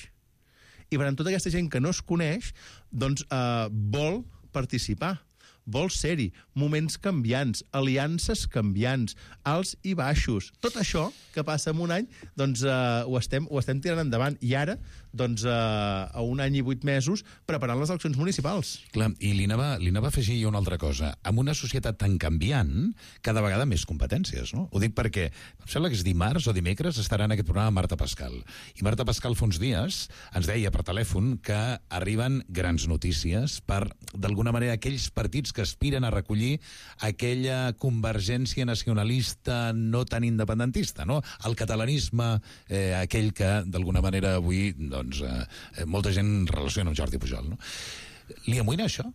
I per tant, tota aquesta gent que no es coneix, doncs eh, vol participar, vol ser-hi, moments canviants, aliances canviants, alts i baixos. Tot això que passa en un any, doncs eh, ho, estem, ho estem tirant endavant. I ara, doncs, eh, a un any i vuit mesos, preparant les eleccions municipals. Clar, i li anava, li anava a afegir una altra cosa. En una societat tan canviant, cada vegada més competències, no? Ho dic perquè, em sembla que és dimarts o dimecres, estarà en aquest programa Marta Pascal. I Marta Pascal fa uns dies ens deia per telèfon que arriben grans notícies per, d'alguna manera, aquells partits que aspiren a recollir aquella convergència nacionalista no tan independentista, no? El catalanisme, eh, aquell que, d'alguna manera, avui, doncs, eh, molta gent relaciona amb Jordi Pujol, no? Li amoïna això?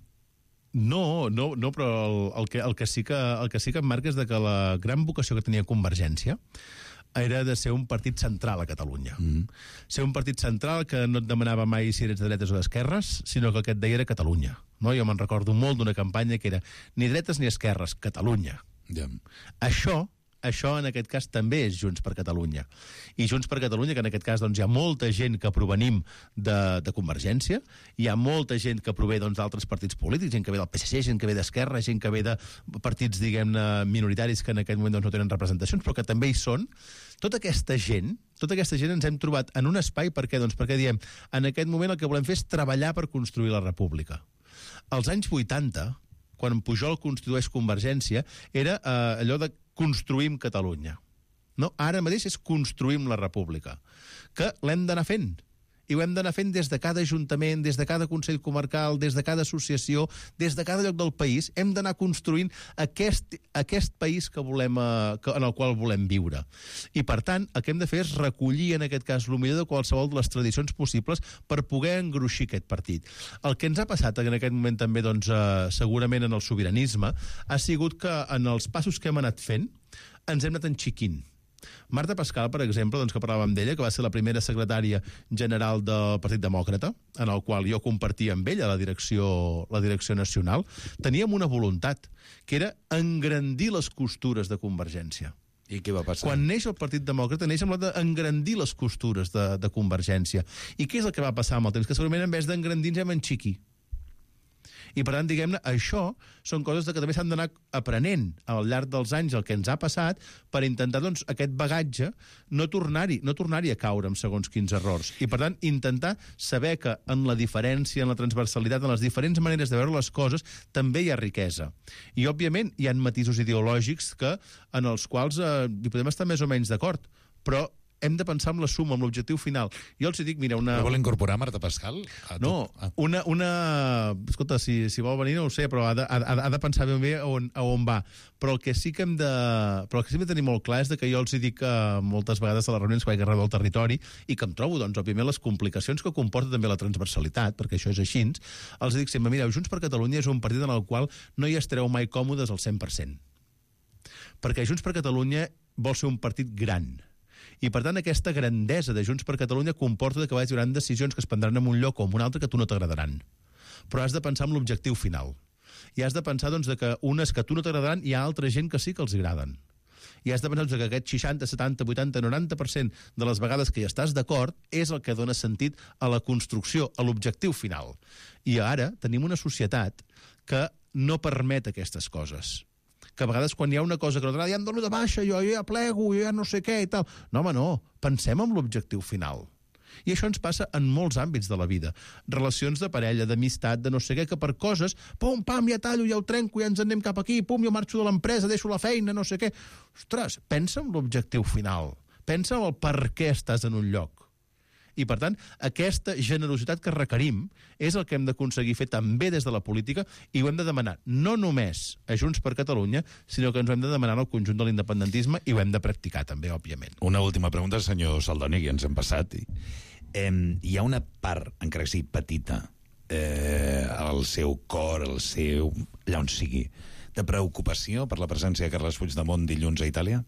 No, no, no, però el, el, que, el, que sí que, el que sí que em marca és de que la gran vocació que tenia Convergència era de ser un partit central a Catalunya. Mm. Ser un partit central que no et demanava mai si eres de dretes o d'esquerres, sinó que el que et deia era Catalunya. No? Jo me'n recordo molt d'una campanya que era ni dretes ni esquerres, Catalunya. Yeah. Això, això en aquest cas també és Junts per Catalunya. I Junts per Catalunya, que en aquest cas doncs, hi ha molta gent que provenim de, de Convergència, hi ha molta gent que prové doncs, d'altres partits polítics, gent que ve del P S C, gent que ve d'Esquerra, gent que ve de partits, diguem-ne, minoritaris que en aquest moment doncs, no tenen representacions, però que també hi són. Tota aquesta gent, tota aquesta gent ens hem trobat en un espai, per què? Doncs perquè diem, en aquest moment el que volem fer és treballar per construir la república. Als anys vuitanta, quan Pujol constitueix Convergència, era eh, allò de construïm Catalunya. No? Ara mateix és construïm la república, que l'hem d'anar fent. I ho hem d'anar fent des de cada ajuntament, des de cada Consell Comarcal, des de cada associació, des de cada lloc del país. Hem d'anar construint aquest, aquest país que volem, eh, que, en el qual volem viure. I, per tant, el que hem de fer és recollir, en aquest cas, el millor de qualsevol de les tradicions possibles per poder engruixir aquest partit. El que ens ha passat en aquest moment també, doncs, eh, segurament en el sobiranisme, ha sigut que en els passos que hem anat fent ens hem anat enxiquint. Marta Pascal, per exemple, doncs, que parlàvem d'ella, que va ser la primera secretària general del Partit Demòcrata, en el qual jo compartia amb ella la direcció, la direcció nacional, teníem una voluntat, que era engrandir les costures de Convergència. I què va passar? Quan neix el Partit Demòcrata, neix amb la d'engrandir les costures de, de Convergència. I què és el que va passar amb el temps? Que segurament en vez d'engrandir ens hem enxiquir. I, per tant, diguem-ne, això són coses que també s'han d'anar aprenent al llarg dels anys el que ens ha passat per intentar, doncs, aquest bagatge no tornar-hi no tornar-hi a caure amb segons quins errors. I, per tant, intentar saber que en la diferència, en la transversalitat, en les diferents maneres de veure les coses, també hi ha riquesa. I, òbviament, hi ha matisos ideològics que, en els quals eh, hi podem estar més o menys d'acord, però hem de pensar en la suma, en l'objectiu final. Jo els dic, mira, una... No vol incorporar Marta Pascal? No, una, una... Escolta, si, si vol venir no ho sé, però ha de, ha, ha de pensar ben bé on, a on va. Però el que sí que hem de... Però el que sí que hem de tenir molt clar és que jo els dic uh, moltes vegades a les reunions que vaig arreu del territori i que em trobo, doncs, òbviament, les complicacions que comporta també la transversalitat, perquè això és així, els dic sempre, mireu, Junts per Catalunya és un partit en el qual no hi estareu mai còmodes al cent per cent. Perquè Junts per Catalunya vol ser un partit gran. I, per tant, aquesta grandesa de Junts per Catalunya comporta que hi haurà decisions que es prendran en un lloc o en un altre que a tu no t'agradaran. Però has de pensar en l'objectiu final. I has de pensar, doncs, que unes que a tu no t'agradaran hi ha altra gent que sí que els agraden. I has de pensar doncs, que aquest seixanta, setanta, vuitanta, noranta per cent de les vegades que hi estàs d'acord és el que dona sentit a la construcció, a l'objectiu final. I ara tenim una societat que no permet aquestes coses. Que a vegades quan hi ha una cosa que no t'agrada, ja em dono de baixa, jo ja plego, jo ja no sé què i tal. No, home, no. Pensem en l'objectiu final. I això ens passa en molts àmbits de la vida. Relacions de parella, d'amistat, de no sé què, que per coses, pum, pam, ja tallo, ja ho trenco, ja ens anem cap aquí, pum, jo marxo de l'empresa, deixo la feina, no sé què. Ostres, pensa en l'objectiu final. Pensa en el per què estàs en un lloc. I, per tant, aquesta generositat que requerim és el que hem d'aconseguir fer també des de la política i ho hem de demanar no només a Junts per Catalunya, sinó que ens ho hem de demanar al conjunt de l'independentisme i ho hem de practicar també, òbviament. Una última pregunta, senyor Saldoni, que ens hem passat. Eh, hi ha una part, encara que sigui petita, eh, al seu cor, al seu... allà on sigui, de preocupació per la presència de Carles Puigdemont dilluns a Itàlia?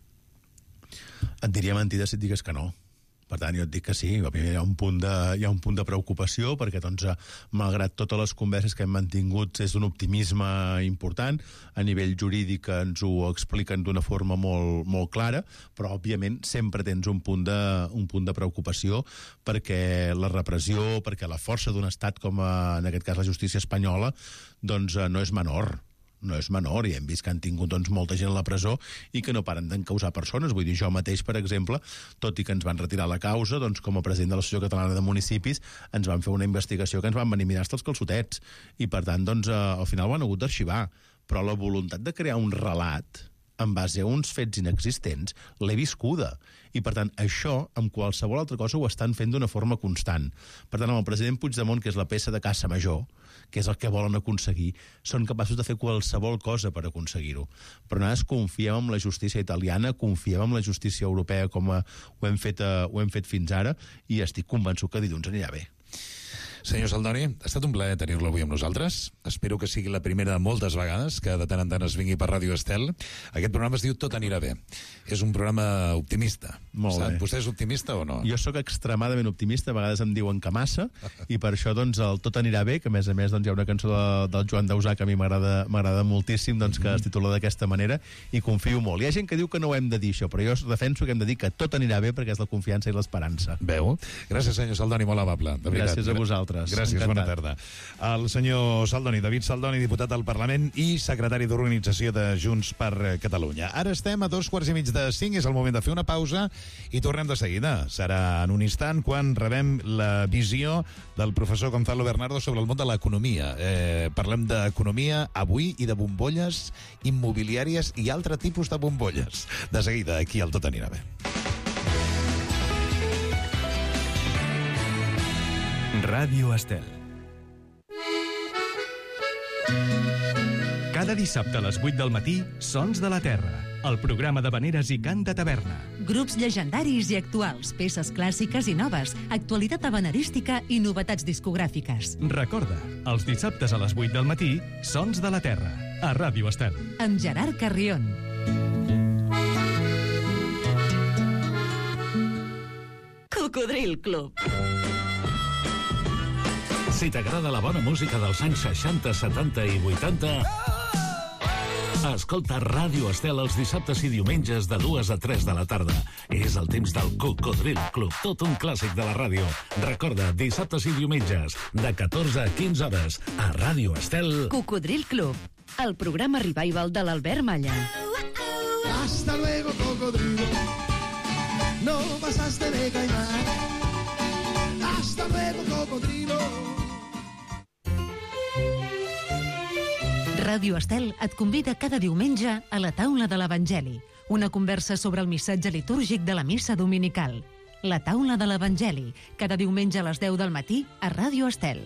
Et diria mentida si et digués que no. Per tant, jo et dic que sí, òbviament hi ha un punt de, hi ha un punt de preocupació perquè, doncs, malgrat totes les converses que hem mantingut, és un optimisme important. A nivell jurídic ens ho expliquen d'una forma molt, molt clara, però, òbviament, sempre tens un punt de, un punt de preocupació perquè la repressió, perquè la força d'un estat com, a, en aquest cas, la justícia espanyola, doncs no és menor. No és menor, i hem vist que han tingut doncs, molta gent a la presó i que no paren d'encausar persones. Vull dir, jo mateix, per exemple, tot i que ens van retirar la causa, doncs, com a president de l'Associació Catalana de Municipis, ens van fer una investigació que ens van venir a mirar els calçotets. I, per tant, doncs, eh, al final ho han hagut d'arxivar. Però la voluntat de crear un relat en base a uns fets inexistents, l'he viscuda. I, per tant, això, amb qualsevol altra cosa, ho estan fent d'una forma constant. Per tant, amb el president Puigdemont, que és la peça de caça major, que és el que volen aconseguir, són capaços de fer qualsevol cosa per aconseguir-ho. Però nosaltres confiem en la justícia italiana, confiem en la justícia europea com a, ho, hem fet, uh, ho hem fet fins ara, i estic convençut que dilluns anirà bé. Senyor Saldoni, ha estat un plaer tenir-lo avui amb nosaltres. Espero que sigui la primera de moltes vegades que de tant en tant es vingui per Ràdio Estel. Aquest programa es diu Tot anirà bé. És un programa optimista. Molt bé. Vostè és optimista o no? Jo sóc extremadament optimista, a vegades em diuen que massa, i per això doncs, el Tot anirà bé, que a més a més doncs, hi ha una cançó de, del Joan Dausà que a mi m'agrada moltíssim, doncs, que es titula d'aquesta manera, i confio molt. Hi ha gent que diu que no ho hem de dir això, però jo defenso que hem de dir que tot anirà bé perquè és la confiança i l'esperança. Veu? Gràcies, senyor Saldoni, molt amable. De veritat. Gràcies a vosaltres. Gràcies, encantat. Bona tarda. El senyor Saldoni, David Saldoni, diputat al Parlament i secretari d'Organització de Junts per Catalunya. Ara estem a dos quarts i mig de cinc, és el moment de fer una pausa i tornem de seguida. Serà en un instant quan rebem la visió del professor Gonzalo Bernardo sobre el món de l'economia. Eh, parlem d'economia avui i de bombolles immobiliàries i altre tipus de bombolles. De seguida, aquí al Tot anirà bé. Ràdio Estel. Cada dissabte a les vuit del matí, Sons de la Terra, el programa de veneres i cant de taverna. Grups llegendaris i actuals, peces clàssiques i noves, actualitat habanerística i novetats discogràfiques. Recorda, els dissabtes a les vuit del matí, Sons de la Terra, a Ràdio Estel. Amb Gerard Carrion. Cocodril Club. Si t'agrada la bona música dels anys seixanta, setanta i vuitanta, escolta Ràdio Estel els dissabtes i diumenges de dues a tres de la tarda. És el temps del Cocodril Club, tot un clàssic de la ràdio. Recorda, dissabtes i diumenges, de catorze a quinze hores, a Ràdio Estel. Cocodril Club, el programa revival de l'Albert Malla. Hasta luego, cocodrilo. No pasaste de caimán. Hasta luego, cocodrilo. Ràdio Estel et convida cada diumenge a la taula de l'Evangeli, Una conversa sobre el missatge litúrgic de la missa dominical. La taula de l'Evangeli, cada diumenge a les deu del matí a Ràdio Estel.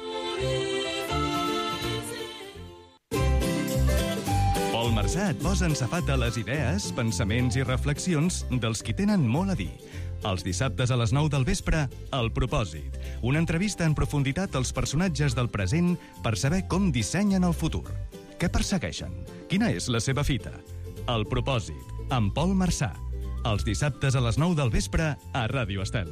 Pol Marsà et posa en safata les idees, pensaments i reflexions dels qui tenen molt a dir. Els dissabtes a les nou del vespre, El Propòsit. Una entrevista en profunditat als personatges del present per saber com dissenyen el futur. Què persegueixen? Quina és la seva fita? El Propòsit, amb Pol Marsà. Els dissabtes a les nou del vespre a Ràdio Estel.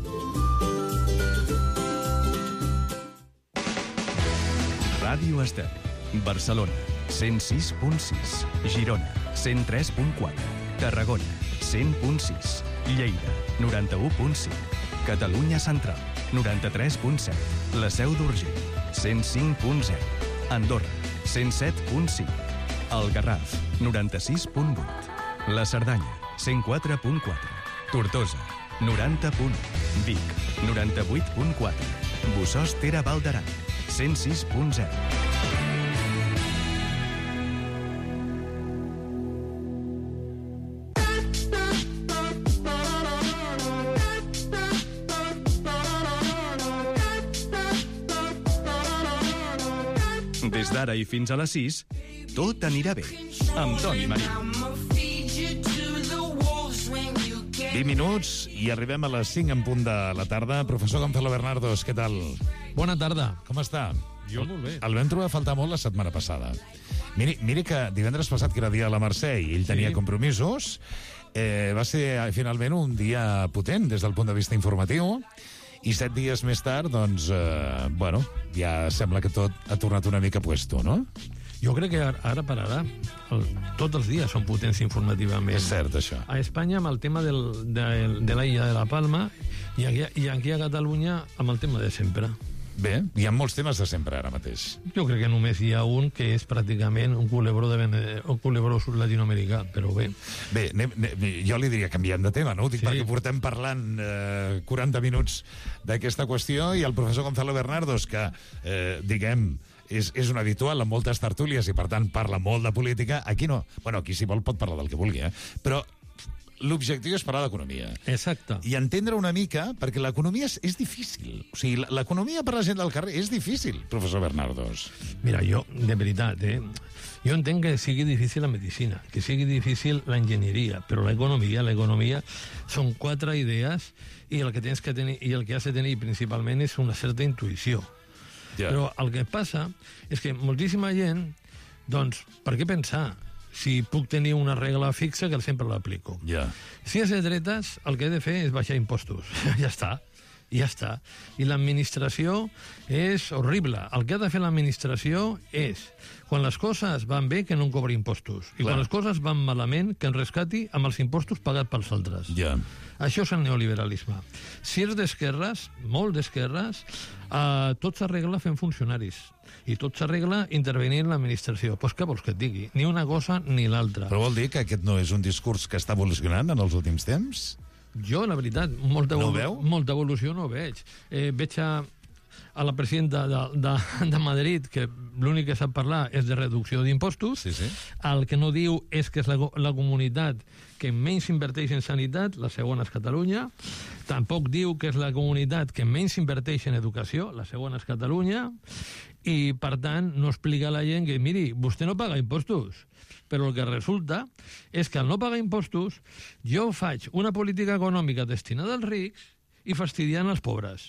Ràdio Estel. Barcelona, cent sis punt sis. Girona, cent tres punt quatre. Tarragona, cent punt sis. Lleida, noranta-u punt cinc. Catalunya Central, noranta-tres punt set. La Seu d'Urgell, cent cinc punt zero. Andorra, cent set punt cinc. El Garraf, noranta-sis punt vuit. La Cerdanya, cent quatre punt quatre. Tortosa, noranta punt u. Vic, noranta-vuit punt quatre. Bossòst-Tere Val d'Aran, cent sis punt zero. Des d'ara i fins a les sis, tot anirà bé, amb Toni Marín. vint minuts i arribem a les cinc en punt de la tarda. Professor Gonzalo Bernardos, què tal? Bona tarda. Com està? Jo molt bé. El vam trobar a faltar molt la setmana passada. Miri, miri que divendres passat, que era dia de la Mercè, i ell tenia sí. compromisos, eh, va ser finalment un dia potent des del punt de vista informatiu, i set dies més tard, doncs, eh, bueno, ja sembla que tot ha tornat una mica puesto, no? Jo crec que ara per ara el, tots els dies són potents informativament. És cert, això. A Espanya amb el tema del, de, de la illa de la Palma i aquí, i aquí a Catalunya amb el tema de sempre. Bé, hi ha molts temes de sempre ara mateix. Jo crec que només hi ha un que és pràcticament un culebró, de, un culebró latinoamericà, però bé. Bé, ne, ne, jo li diria canviant de tema, no? Ho dic sí. perquè portem parlant eh, quaranta minuts d'aquesta qüestió i el professor Gonzalo Bernardos, que, eh, diguem, és, és un habitual en moltes tertúlies i, per tant, parla molt de política. Aquí no. Bueno, aquí, si vol, pot parlar del que vulgui, eh? Però l'objectiu és parlar d'economia. Exacte. I entendre una mica, perquè l'economia és, és difícil. O sigui, l'economia per la gent del carrer és difícil, professor Bernardos. Mira, jo, de veritat, eh? Jo entenc que sigui difícil la medicina, que sigui difícil l'enginyeria, però l'economia, l'economia són quatre idees i el que tens que tenir, i el que has de tenir principalment és una certa intuïció. Yeah. Però el que passa és que moltíssima gent, doncs, per què pensar? Si puc tenir una regla fixa que sempre l'aplico. Yeah. Si és de dretes, el que he de fer és baixar impostos. Ja està. Ja està. I l'administració és horrible. El que ha de fer l'administració és, quan les coses van bé, que no en cobri impostos. I Clar. quan les coses van malament, que en rescati amb els impostos pagats pels altres. Yeah. Això és el neoliberalisme. Si és d'esquerres, molt d'esquerres, eh, tot s'arregla fent funcionaris. I tot s'arregla intervenint en l'administració. Doncs què vols que et digui? Ni una cosa ni l'altra. Però vol dir que aquest no és un discurs que està evolucionant en els últims temps? Jo, la veritat, molta, no veu? molta evolució no veig. Eh, veig a, a la presidenta de, de, de Madrid que l'únic que sap parlar és de reducció d'impostos. Sí, sí. El que no diu és que és la, la comunitat que menys inverteix en sanitat, la segona és Catalunya. Tampoc diu que és la comunitat que menys inverteix en educació, la segona és Catalunya. I, per tant, no explica a la gent que, miri, vostè no paga impostos. Però el que resulta és que al no pagar impostos jo faig una política econòmica destinada als rics i fastidiant els pobres.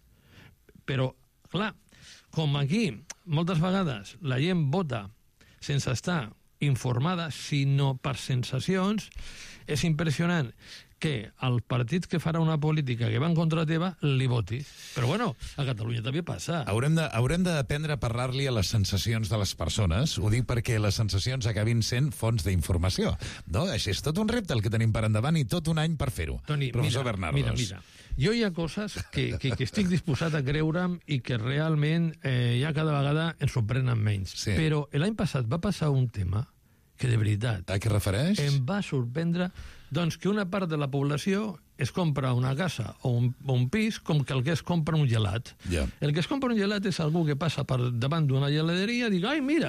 Però, clar, com aquí moltes vegades la gent vota sense estar informada, sinó per sensacions, és impressionant que el partit que farà una política que va en contra teva li voti. Però bueno, a Catalunya també passa. Haurem de, haurem d'aprendre a parlar-li a les sensacions de les persones. Ho dic perquè les sensacions acabin sent fonts d'informació. No? Això és tot un repte el que tenim per endavant i tot un any per fer-ho. Toni, professor mira, Bernardos. Mira, mira. Jo hi ha coses que, que, que estic disposat a creure'm i que realment eh, ja cada vegada ens sorprenen menys. Sí. Però l'any passat va passar un tema que de veritat... A què refereix? Em va sorprendre, doncs, que una part de la població es compra una casa o un, o un pis com que el que es compra un gelat. Yeah. El que es compra un gelat és algú que passa per davant d'una geladeria i diu, ai, mira,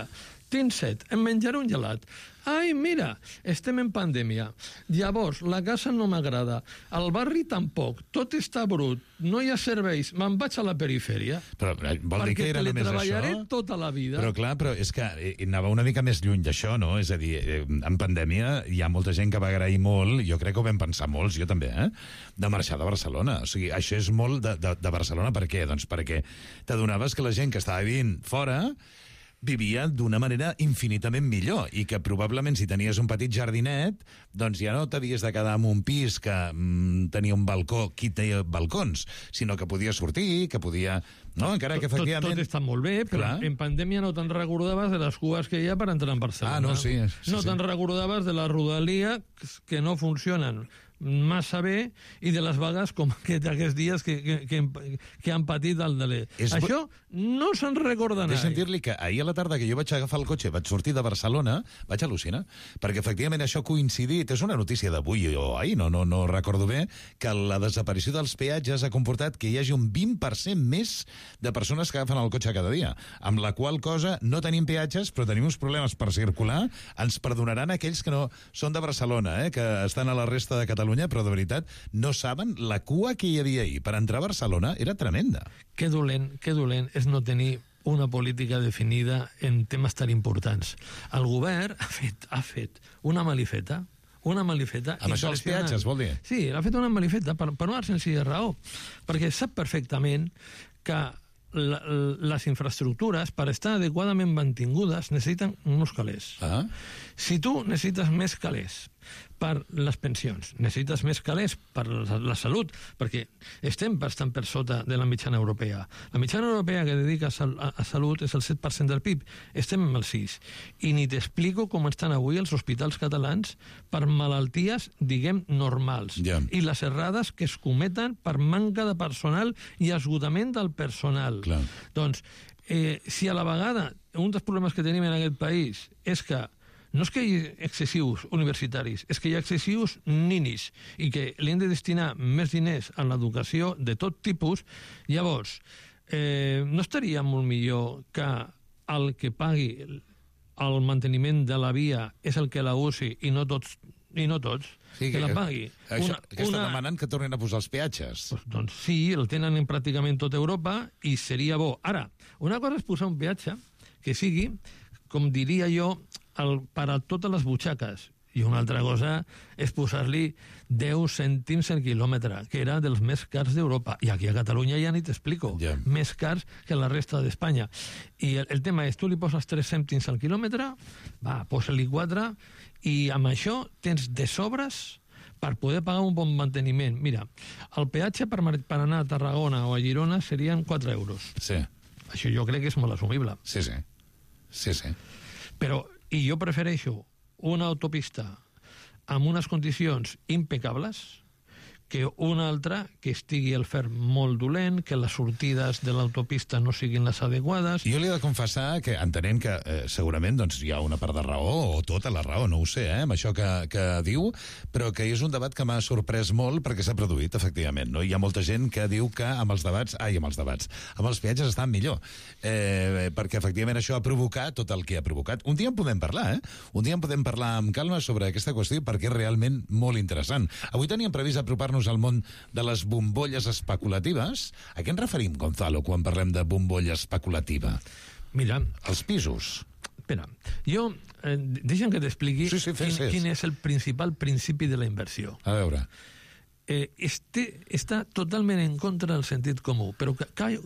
tinc set, em menjaré un gelat. Ai, mira, estem en pandèmia. Llavors, la casa no m'agrada, el barri tampoc, tot està brut, no hi ha serveis, me'n vaig a la perifèria. Però vol dir que era només això? Perquè treballaré tota la vida. Però clar, però és que anava una mica més lluny d'això, no? És a dir, en pandèmia hi ha molta gent que va agrair molt, jo crec que ho vam pensar molts, jo també, eh? De marxar de Barcelona. O sigui, això és molt de, de, de Barcelona. Per què? Doncs perquè t'adonaves que la gent que estava vivint fora vivia d'una manera infinitament millor i que probablement si tenies un petit jardinet doncs ja no t'havies de quedar en un pis que mm, tenia un balcó, qui té balcons, sinó que podia sortir, que podia... No, encara que efectivament... Tot, tot està molt bé, però clar, en pandèmia no te'n recordaves de les cues que hi ha per entrar en Barcelona. Ah, no, sí. sí no sí. te'n recordaves de la rodalia que no funcionen massa bé i de les vagues com aquests dies que, que, que, que han patit al Dalé. És Això no se'n recorda mai. Deixa'm dir-li que ahir a la tarda que jo vaig agafar el cotxe, vaig sortir de Barcelona, vaig al·lucinar, perquè efectivament això ha coincidit, és una notícia d'avui o ahir, no, no, no recordo bé, que la desaparició dels peatges ha comportat que hi hagi un vint per cent més de persones que agafen el cotxe cada dia, amb la qual cosa no tenim peatges, però tenim uns problemes per circular, ens perdonaran aquells que no són de Barcelona, eh, que estan a la resta de Catalunya, però de veritat no saben la cua que hi havia ahir per entrar a Barcelona era tremenda. Que dolent, que dolent és no tenir una política definida en temes tan importants. El govern ha fet, ha fet una malifeta, una malifeta... Amb això els peatges, vol dir? Sí, ha fet una malifeta per, per una senzilla raó, perquè sap perfectament que la, les infraestructures, per estar adequadament mantingudes, necessiten uns calés. Ah. Si tu necessites més calés per les pensions, necessites més calés per la, la salut, perquè estem bastant per sota de la mitjana europea. La mitjana europea que dedica a, a, a salut és el set per cent del P I B, estem en el sis. I ni t'explico com estan avui els hospitals catalans per malalties, diguem, normals. Yeah. I les errades que es cometen per manca de personal i esgotament del personal. Clar. Doncs, eh, si a la vegada un dels problemes que tenim en aquest país és que no és que hi hagi excessius universitaris, és que hi ha excessius ninis i que li hem de destinar més diners a l'educació de tot tipus. Llavors, eh, no estaria molt millor que el que pagui el manteniment de la via és el que la usi i no tots, i no tots sí, que, que la pagui. Això, una, que està una... demanant que tornin a posar els peatges. Pues, doncs sí, el tenen en pràcticament tota Europa i seria bo. Ara, una cosa és posar un peatge que sigui, com diria jo, el, per a totes les butxaques, i una altra cosa és posar-li deu cèntims el quilòmetre, que era dels més cars d'Europa. I aquí a Catalunya ja ni t'explico. Yeah. Més cars que la resta d'Espanya. I el, el tema és, tu li poses tres cèntims al quilòmetre, va, posa-li quatre, i amb això tens de sobres per poder pagar un bon manteniment. Mira, el peatge per, per anar a Tarragona o a Girona serien quatre euros. Sí. Això jo crec que és molt assumible. Sí, sí. Sí, sí. Però, i jo prefereixo una autopista amb unes condicions impecables que una altra que estigui el ferm molt dolent, que les sortides de l'autopista no siguin les adequades. Jo li he de confessar que entenent que eh, segurament doncs, hi ha una part de raó, o tota la raó, no ho sé, eh, amb això que, que diu, però que és un debat que m'ha sorprès molt perquè s'ha produït, efectivament. No? Hi ha molta gent que diu que amb els debats, ai, amb els debats, amb els peatges estan millor, eh, perquè efectivament això ha provocat tot el que ha provocat. Un dia en podem parlar, eh? Un dia en podem parlar amb calma sobre aquesta qüestió perquè és realment molt interessant. Avui teníem previst apropar-nos al món de les bombolles especulatives. A què ens referim, Gonzalo, quan parlem de bombolla especulativa? Mira... Els pisos. Espera, jo... Eh, deixa'm que t'expliqui sí, sí, quin, quin és el principal principi de la inversió. A veure... Eh, este està totalment en contra del sentit comú, però que, que,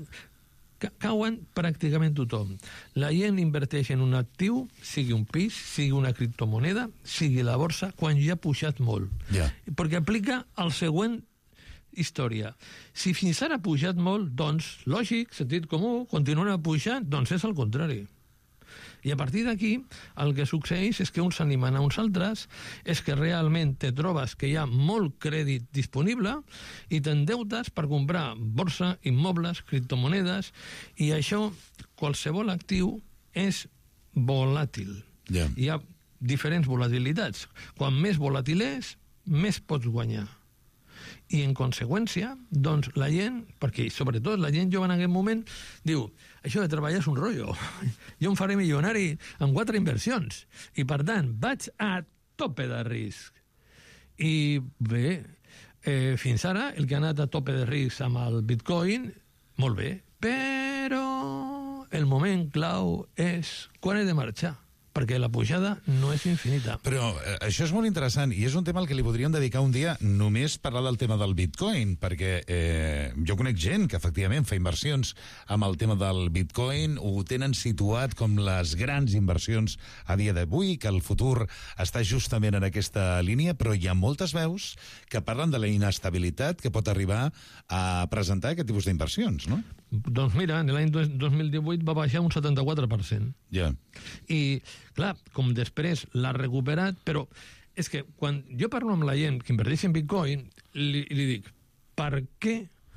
cauen pràcticament tothom. La gent inverteix en un actiu, sigui un pis, sigui una criptomoneda, sigui la borsa, quan ja ha pujat molt. Yeah. Perquè aplica el següent història. Si fins ara ha pujat molt, doncs, lògic, sentit comú, continuarà pujant, doncs és el contrari. I a partir d'aquí, el que succeeix és que uns s'animen a uns altres, és que realment te trobes que hi ha molt crèdit disponible i t'endeutes per comprar borsa, immobles, criptomonedes, i això, qualsevol actiu, és volàtil. Yeah. Hi ha diferents volatilitats. Quan més volàtil és, més pots guanyar. I, en conseqüència, doncs, la gent, perquè sobretot la gent jove en aquest moment, diu, això de treballar és un rotllo. Jo em faré milionari amb quatre inversions. I, per tant, vaig a tope de risc. I, bé, eh, fins ara, el que ha anat a tope de risc amb el Bitcoin, molt bé, però el moment clau és quan he de marxar, perquè la pujada no és infinita. Però eh, això és molt interessant i és un tema al que li podríem dedicar un dia només parlar del tema del Bitcoin, perquè eh, jo conec gent que efectivament fa inversions amb el tema del Bitcoin, ho tenen situat com les grans inversions a dia d'avui, que el futur està justament en aquesta línia, però hi ha moltes veus que parlen de la inestabilitat que pot arribar a presentar aquest tipus d'inversions, no? Doncs mira, en l'any dos mil divuit va baixar un setanta-quatre per cent. Ja. I, clar, com després l'ha recuperat, però és que quan jo parlo amb la gent que inverteix en Bitcoin, li, li dic, per què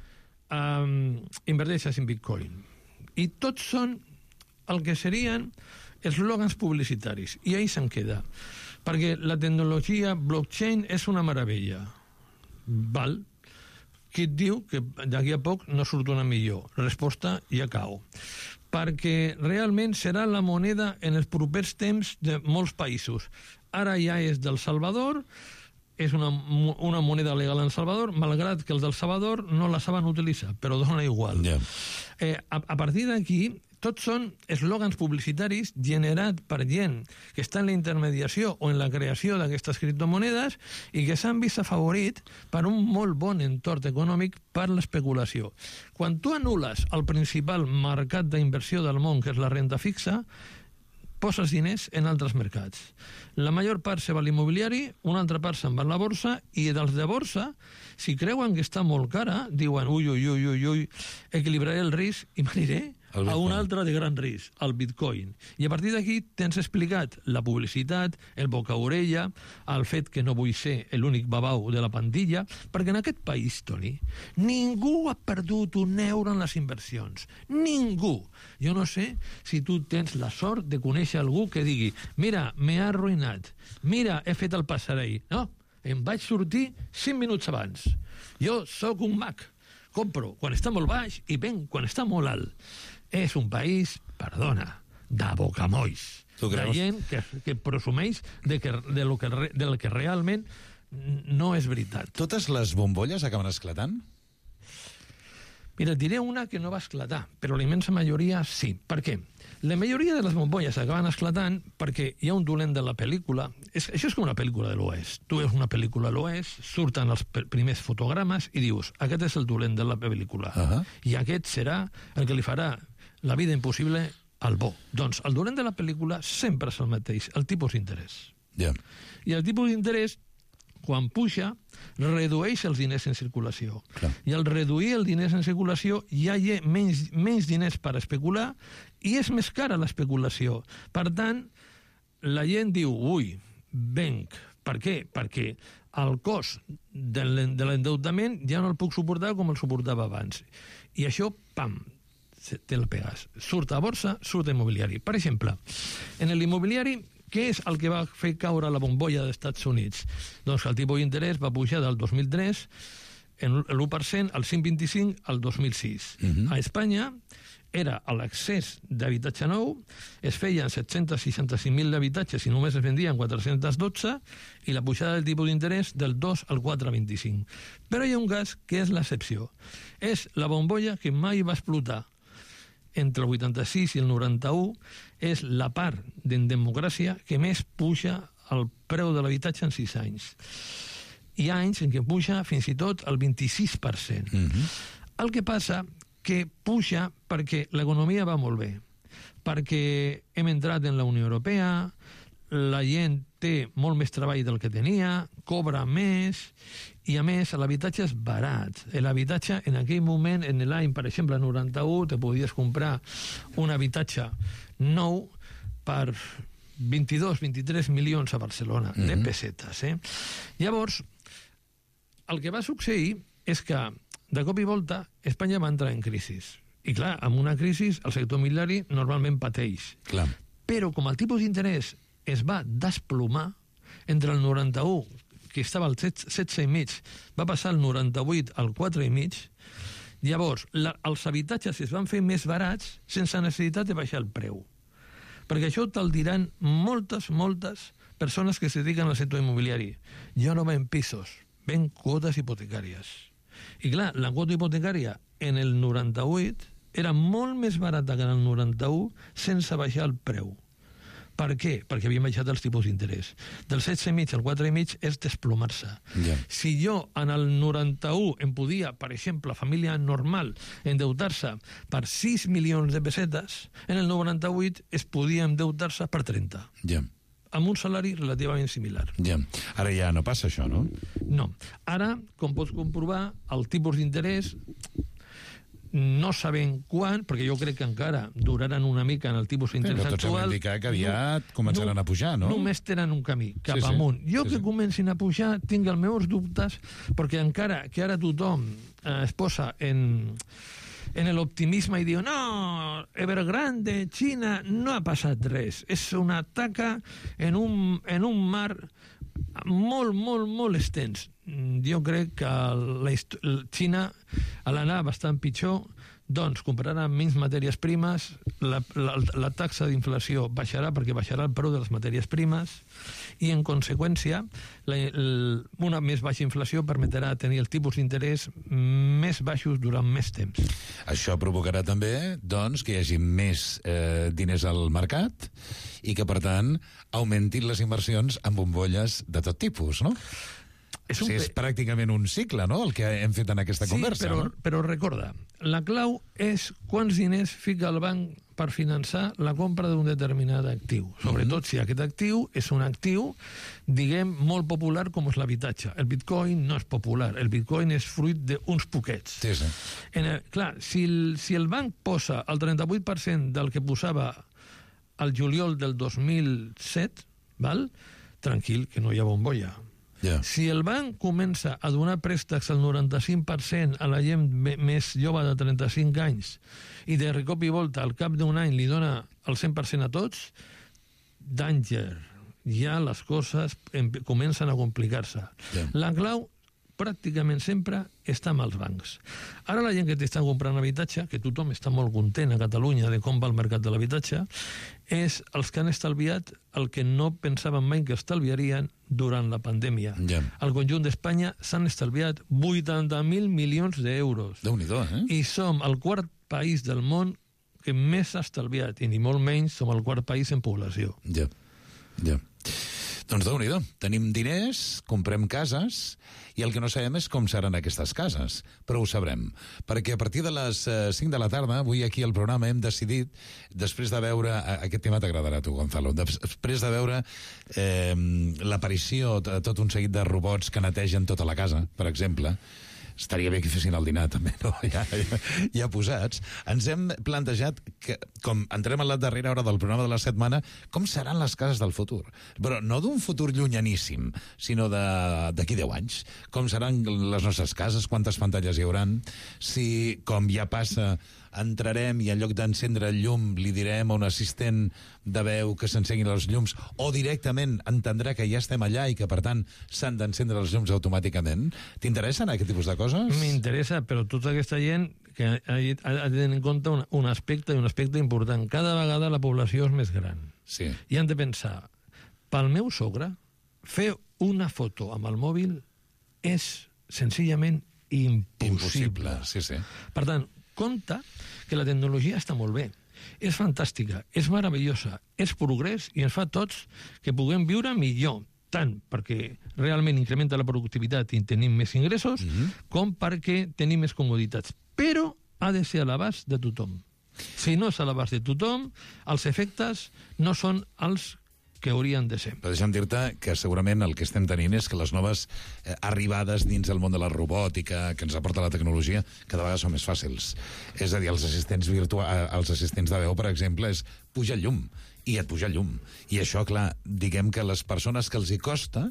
um, inverteixes en Bitcoin? I tots són el que serien eslògans publicitaris, i ahí se'n queda. Perquè la tecnologia blockchain és una meravella. Val? Qui et diu que d'aquí a poc no surt una millor? Resposta, ja cau. Perquè realment serà la moneda en els propers temps de molts països. Ara ja és del Salvador, és una, una moneda legal en Salvador, malgrat que els del Salvador no la saben utilitzar, però dona igual. Yeah. Eh, a, a partir d'aquí, tots són eslògans publicitaris generats per gent que està en la intermediació o en la creació d'aquestes criptomonedes i que s'han vist afavorit per un molt bon entorn econòmic per l'especulació. Quan tu anules el principal mercat d'inversió del món, que és la renda fixa, poses diners en altres mercats. La major part se va a l'immobiliari, una altra part se'n va a la borsa, i dels de borsa, si creuen que està molt cara, diuen, ui, ui, ui, ui, ui, equilibraré el risc i m'aniré a un altre de gran risc, el Bitcoin. I a partir d'aquí tens explicat la publicitat, el boca-orella, el fet que no vull ser l'únic babau de la pandilla, perquè en aquest país, Toni, ningú ha perdut un euro en les inversions. Ningú. Jo no sé si tu tens la sort de conèixer algú que digui, mira, m'he arruïnat, mira, he fet el passarell. No, em vaig sortir cinc minuts abans. Jo sóc un mag. Compro quan està molt baix i venc quan està molt alt. És un país, perdona, de bocamolls. De gent que, que presumeix de, que, de, lo que, de lo que realment no és veritat. Totes les bombolles acaben esclatant? Mira, et diré una que no va esclatar, però la immensa majoria sí. Per què? La majoria de les bombolles acaben esclatant perquè hi ha un dolent de la pel·lícula. És, això és com una pel·lícula de l'Oest. Tu veus una pel·lícula de l'Oest, surten els primers fotogrames i dius, aquest és el dolent de la pel·lícula. Uh-huh. I aquest serà el que li farà la vida impossible al bo. Doncs el dolent de la pel·lícula sempre és el mateix, el tipus d'interès. Yeah. I el tipus d'interès, quan puja, redueix els diners en circulació. Clar. I al reduir els diners en circulació hi ha menys, menys diners per especular i és més cara l'especulació. Per tant, la gent diu, ui, venc. Per què? Perquè el cost de l'endeutament ja no el puc suportar com el suportava abans. I això, pam, te la pegues. Surt a borsa, surt a immobiliari. Per exemple, en l'immobiliari, què és el que va fer caure la bombolla dels Estats Units? Doncs el tipus d'interès va pujar del dos mil tres en l'u per cent al cinc coma vint-i-cinc al dos mil sis. Uh-huh. A Espanya era l'accés d'habitatge nou, es feien set-cents seixanta-cinc mil habitatges i només es vendien quatre-cents dotze, i la pujada del tipus d'interès del dos al quatre coma vint-i-cinc. Però hi ha un cas que és l'excepció. És la bombolla que mai va explotar. Entre el vuitanta-sis i el noranta-u és la part d'en democràcia que més puja el preu de l'habitatge en sis anys. Hi ha anys en què puja fins i tot el vint-i-sis per cent. Mm-hmm. El que passa que puja perquè l'economia va molt bé, perquè hem entrat en la Unió Europea, la gent té molt més treball del que tenia, cobra més, i a més l'habitatge és barat. L'habitatge en aquell moment, en l'any, per exemple, noranta-u, te podies comprar un habitatge nou per vint-i-dos vint-i-tres milions a Barcelona, mm-hmm. de pessetes. Eh? Llavors, el que va succeir és que, de cop i volta, Espanya va entrar en crisi. I clar, amb una crisi, el sector immobiliari normalment pateix. Clar. Però com el tipus d'interès es va desplomar entre el noranta-u, que estava al setze i mig, va passar al noranta-vuit al quatre i mig, llavors la, els habitatges es van fer més barats sense necessitat de baixar el preu. Perquè això te'l diran moltes, moltes persones que se dediquen al sector immobiliari. Ja no ven pisos, ven quotes hipotecàries. I clar, la quota hipotecària en el noranta-vuit era molt més barata que en el noranta-u sense baixar el preu. Per què? Perquè havien baixat els tipus d'interès. Del setze i mig al quatre i mig és desplomar-se. Yeah. Si jo en el noranta-u em podia, per exemple, família normal, endeutar-se per sis milions de pessetes, en el noranta-vuit es podia endeutar-se per trenta. Ja. Yeah. Amb un salari relativament similar. Ja. Ara ja no passa això, no? No. Ara, com pots comprovar, el tipus d'interès no sabem quan, perquè jo crec que encara duraran una mica en el tipus d'interès actual. Però tots hem d'indicar que aviat no, començaran no, a pujar, no? Només tenen un camí, cap sí, sí. amunt. Jo sí, que sí. comencin a pujar tinc els meus dubtes, perquè encara que ara tothom eh, es posa en... en l'optimisme i diu, no, Evergrande, Xina, no ha passat res. És una taca en un, en un mar molt, molt, molt extens. Jo crec que la Xina, a l'anar bastant pitjor, doncs comprarà menys matèries primes, la, la, la taxa d'inflació baixarà perquè baixarà el preu de les matèries primes i, en conseqüència, la, la, una més baixa inflació permetrà tenir el tipus d'interès més baixos durant més temps. Això provocarà també, doncs, que hi hagi més eh, diners al mercat i que, per tant, augmentin les inversions en bombolles de tot tipus, no? És, un... sí, és pràcticament un cicle, no?, el que hem fet en aquesta sí, conversa. Però, no? però recorda, la clau és quants diners fica el banc per finançar la compra d'un determinat actiu. Sobretot mm-hmm. si aquest actiu és un actiu, diguem, molt popular com és l'habitatge. El bitcoin no és popular, el bitcoin és fruit d'uns poquets. Sí, sí. En el, clar, si el, si el banc posa el trenta-vuit per cent del que posava al juliol del dos mil set, val? Tranquil, que no hi ha bombolla. Yeah. Si el banc comença a donar préstecs al noranta-cinc per cent a la gent més jove de trenta-cinc anys i de cop i volta al cap d'un any li dona el cent per cent a tots, danger. Ja les coses comencen a complicar-se. Yeah. La clau pràcticament sempre està amb els bancs. Ara la gent que t'està comprant habitatge, que tothom està molt content a Catalunya de com va el mercat de l'habitatge, és els que han estalviat el que no pensaven mai que estalviarien durant la pandèmia. Yeah. Al conjunt d'Espanya s'han estalviat vuitanta mil milions d'euros. Déu-n'hi-do, eh? I som el quart país del món que més s'ha estalviat, i ni molt menys som el quart país en població. Ja, ja. Doncs déu-n'hi-do, tenim diners, comprem cases, i el que no sabem és com seran aquestes cases, però ho sabrem, perquè a partir de les eh, cinc de la tarda, avui aquí al programa hem decidit, després de veure, aquest tema t'agradarà a tu, Gonzalo, després de veure eh, l'aparició de tot un seguit de robots que netegen tota la casa, per exemple, estaria bé que fessin el dinar també, no? Ja, ja, ja posats. Ens hem plantejat que, com entrem a la darrera hora del programa de la setmana, com seran les cases del futur. Però no d'un futur llunyaníssim, sinó d'aquí deu anys. Com seran les nostres cases, quantes pantalles hi hauran, si, com ja passa, entrarem i en lloc d'encendre el llum li direm a un assistent de veu que s'encenguin els llums, o directament entendrà que ja estem allà i que, per tant, s'han d'encendre els llums automàticament. T'interessen aquest tipus de coses? M'interessa, però tota aquesta gent que ha, ha de tenir en compte un, un aspecte, un aspecte important. Cada vegada la població és més gran. Sí. I han de pensar, pel meu sogre, fer una foto amb el mòbil és senzillament impossible. Impossible, sí, sí. Per tant, compte que la tecnologia està molt bé, és fantàstica, és meravellosa, és progrés i ens fa tots que puguem viure millor, tant perquè realment incrementa la productivitat i tenim més ingressos, mm-hmm. com perquè tenim més comoditats. Però ha de ser a l'abast de tothom. Si no és a l'abast de tothom, els efectes no són els que haurien de ser. Però deixa'm dir-te que segurament el que estem tenint és que les noves eh, arribades dins del món de la robòtica que ens aporta la tecnologia cada vegada són més fàcils. És a dir, els assistents virtuals, els assistents de veu, per exemple, és puja el llum, i et puja el llum. I això, clar, diguem que les persones que els hi costa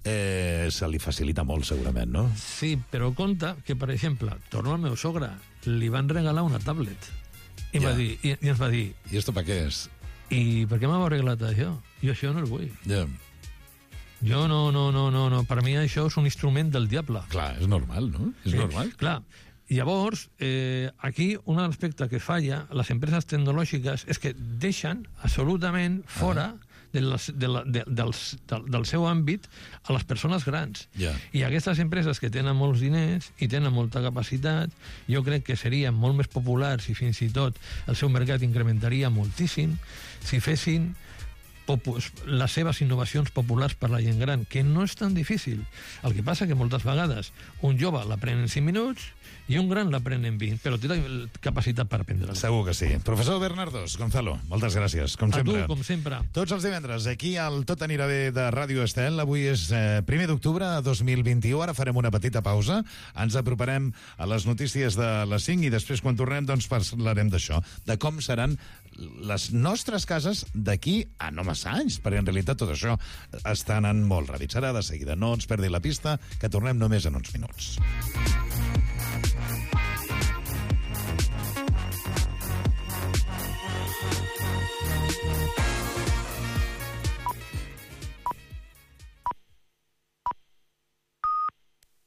eh, se li facilita molt, segurament, no? Sí, però compte que, per exemple, torno al meu sogre, li van regalar una tablet. I, ja. va dir, i, i ens va dir... I esto pa què és? I per què m'heu arreglat això? Jo això no el vull. Ja. Jo no, no, no, no, no. Per mi això és un instrument del diable. Clar, és normal, no? És eh, normal. Clar. Llavors, eh, aquí un aspecte que falla les empreses tecnològiques és que deixen absolutament fora ah. de les, de la, de, dels, del, del seu àmbit a les persones grans. Yeah. I aquestes empreses que tenen molts diners i tenen molta capacitat, jo crec que serien molt més populars i fins i tot el seu mercat incrementaria moltíssim si fessin les seves innovacions populars per la gent gran, que no és tan difícil. El que passa que moltes vegades un jove l'aprèn en cinc minuts i un gran l'aprèn en vint, però té la capacitat per aprendre-la. Segur que sí. Professor Bernardos, Gonzalo, moltes gràcies, com A sempre. tu, com sempre. Tots els divendres, aquí al Tot anirà bé de Ràdio Estel. Avui és eh, primer d'octubre de dos mil vint-i-u. Ara farem una petita pausa. Ens aproparem a les notícies de les cinc i després, quan tornem, doncs parlarem d'això, de com seran les nostres cases d'aquí a no massa anys, perquè en realitat tot això està anant molt ràpid. Serà de seguida. No ens perdi la pista, que tornem només en uns minuts.